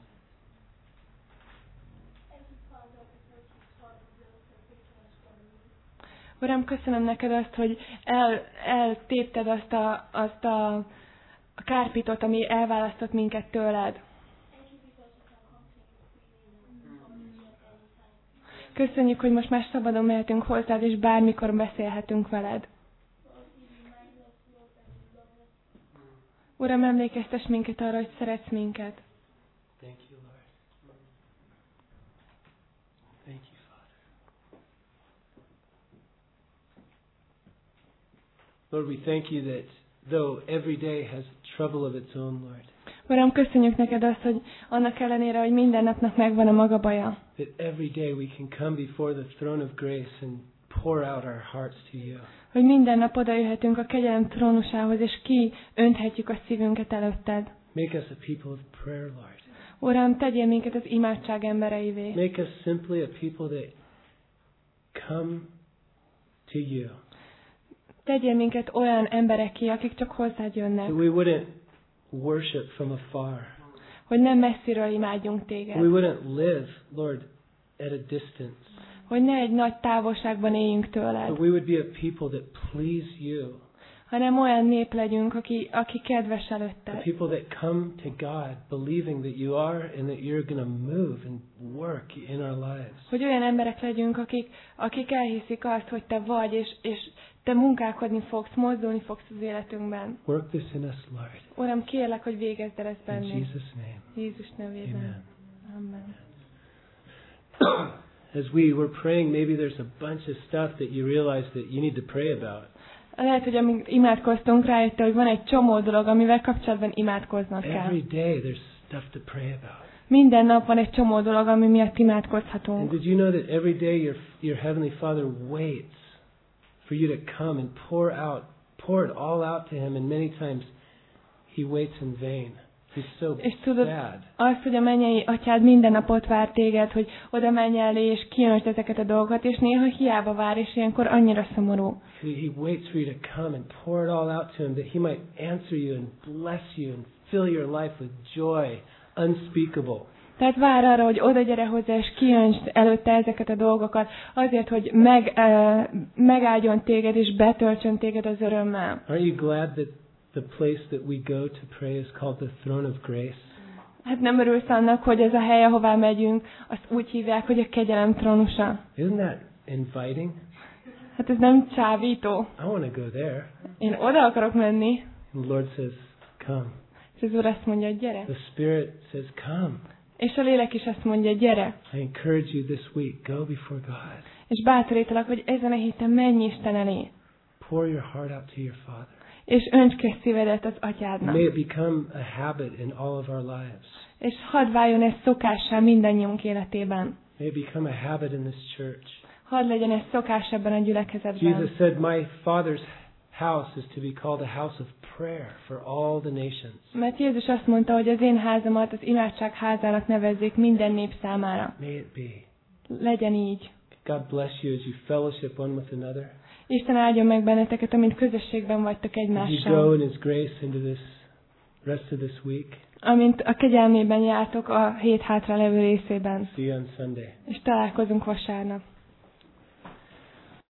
Uram, köszönöm neked azt, hogy el, eltépted azt a, azt a, a kárpitot, ami elválasztott minket tőled. Köszönjük, hogy most már szabadon mehetünk hozzád, és bármikor beszélhetünk veled. Uram, emlékeztes minket arra, hogy szeretsz minket. Thank you, Lord. Thank you, Father. Lord, we thank you that though every day has trouble of its own, Lord, Uram, köszönjük neked azt, hogy annak ellenére, hogy minden napnak megvan a maga baja, that every day we can come before the throne of grace and pour out our hearts to you. hogy minden nap oda jöhetünk a kegyelem trónusához, és ki önthetjük a szívünket előtted. Make us a people of prayer, Lord. Uram, tegyél minket az imádság embereivé. Make us simply a people that come to you. Tegyél minket olyan emberekké, akik csak hozzád jönnek, That we wouldn't worship from afar. hogy nem messziről imádjunk téged, We wouldn't live, Lord, at a distance. hogy ne egy nagy távolságban éljünk But tőled, we would be a people that please you. hanem olyan nép legyünk, aki, aki kedves The előtted. people that come to God believing that you are and that you're going to move and work in our lives. Hogy olyan emberek legyünk, akik, akik elhiszik azt, hogy te vagy, és, és te munkálkodni fogsz, mozdulni fogsz az életünkben. Work this in us, Lord. Uram, kérlek, hogy végezd el ezt In bennünk. Jesus' name. Jézus nevében. Amen. Amen. As we were praying, maybe there's a bunch of stuff that you realize that you need to pray about. Lehet, hogy amíg imádkoztunk, rájöttél, hogy van egy csomó dolog, amivel kapcsolatban imádkoznod kell. Every day there's stuff to pray about. Minden nap van egy csomó dolog, ami miatt And imádkozhatunk. did you know that every day your your heavenly Father waits for you to come and pour out, pour it all out to Him, and many times He waits in vain. He's so És tudod, sad. azt, hogy a mennyei atyád minden nap ott vár téged, hogy oda menj elé, és kijöntsd ezeket a dolgokat, és néha hiába vár, és ilyenkor annyira szomorú. He, he waits for you to come and pour it all out to Him, that He might answer you and bless you and fill your life with joy unspeakable. Tehát vár arra, hogy oda gyere hozzá, és kijöntsd előtte ezeket a dolgokat, azért, hogy meg, uh, megáldjon téged, és betöltsön téged az örömmel. Aren't you glad that the place that we go to pray is called the throne of grace? Hát nem örülsz annak, hogy ez a hely, ahová megyünk, azt úgy hívják, hogy a kegyelem trónusa. Isn't that inviting? Hát ez nem csábító. I want to go there. Én oda akarok menni, And the Lord says, come. és az Úr azt mondja, gyere. The Spirit says, come. És a lélek is azt mondja, gyere. I encourage you this week, go before God. És bátorítalak, hogy ezen a héten menj Isten elé. Pour your heart out to your Father. És önts ki a szívedet az atyádnak. May it become a habit in all of our lives. És hadd váljon ez szokássá mindannyiunk életében. May it become a habit in this church. Hadd legyen ez szokás ebben a gyülekezetben. Jesus said, my Father's house is to be called a house of prayer for all the nations. Mert Jézus azt mondta, hogy az én házamat az imádság házának nevezzék minden nép számára. May it be. Legyen így. God bless you as you fellowship one with another. Isten áldjon meg benneteket, amint közösségben vagytok As you go egymással. in His grace into this rest of this week. Amint a kegyelmében jártok a hét hátra levő részében. See you on Sunday. És találkozunk vasárnap.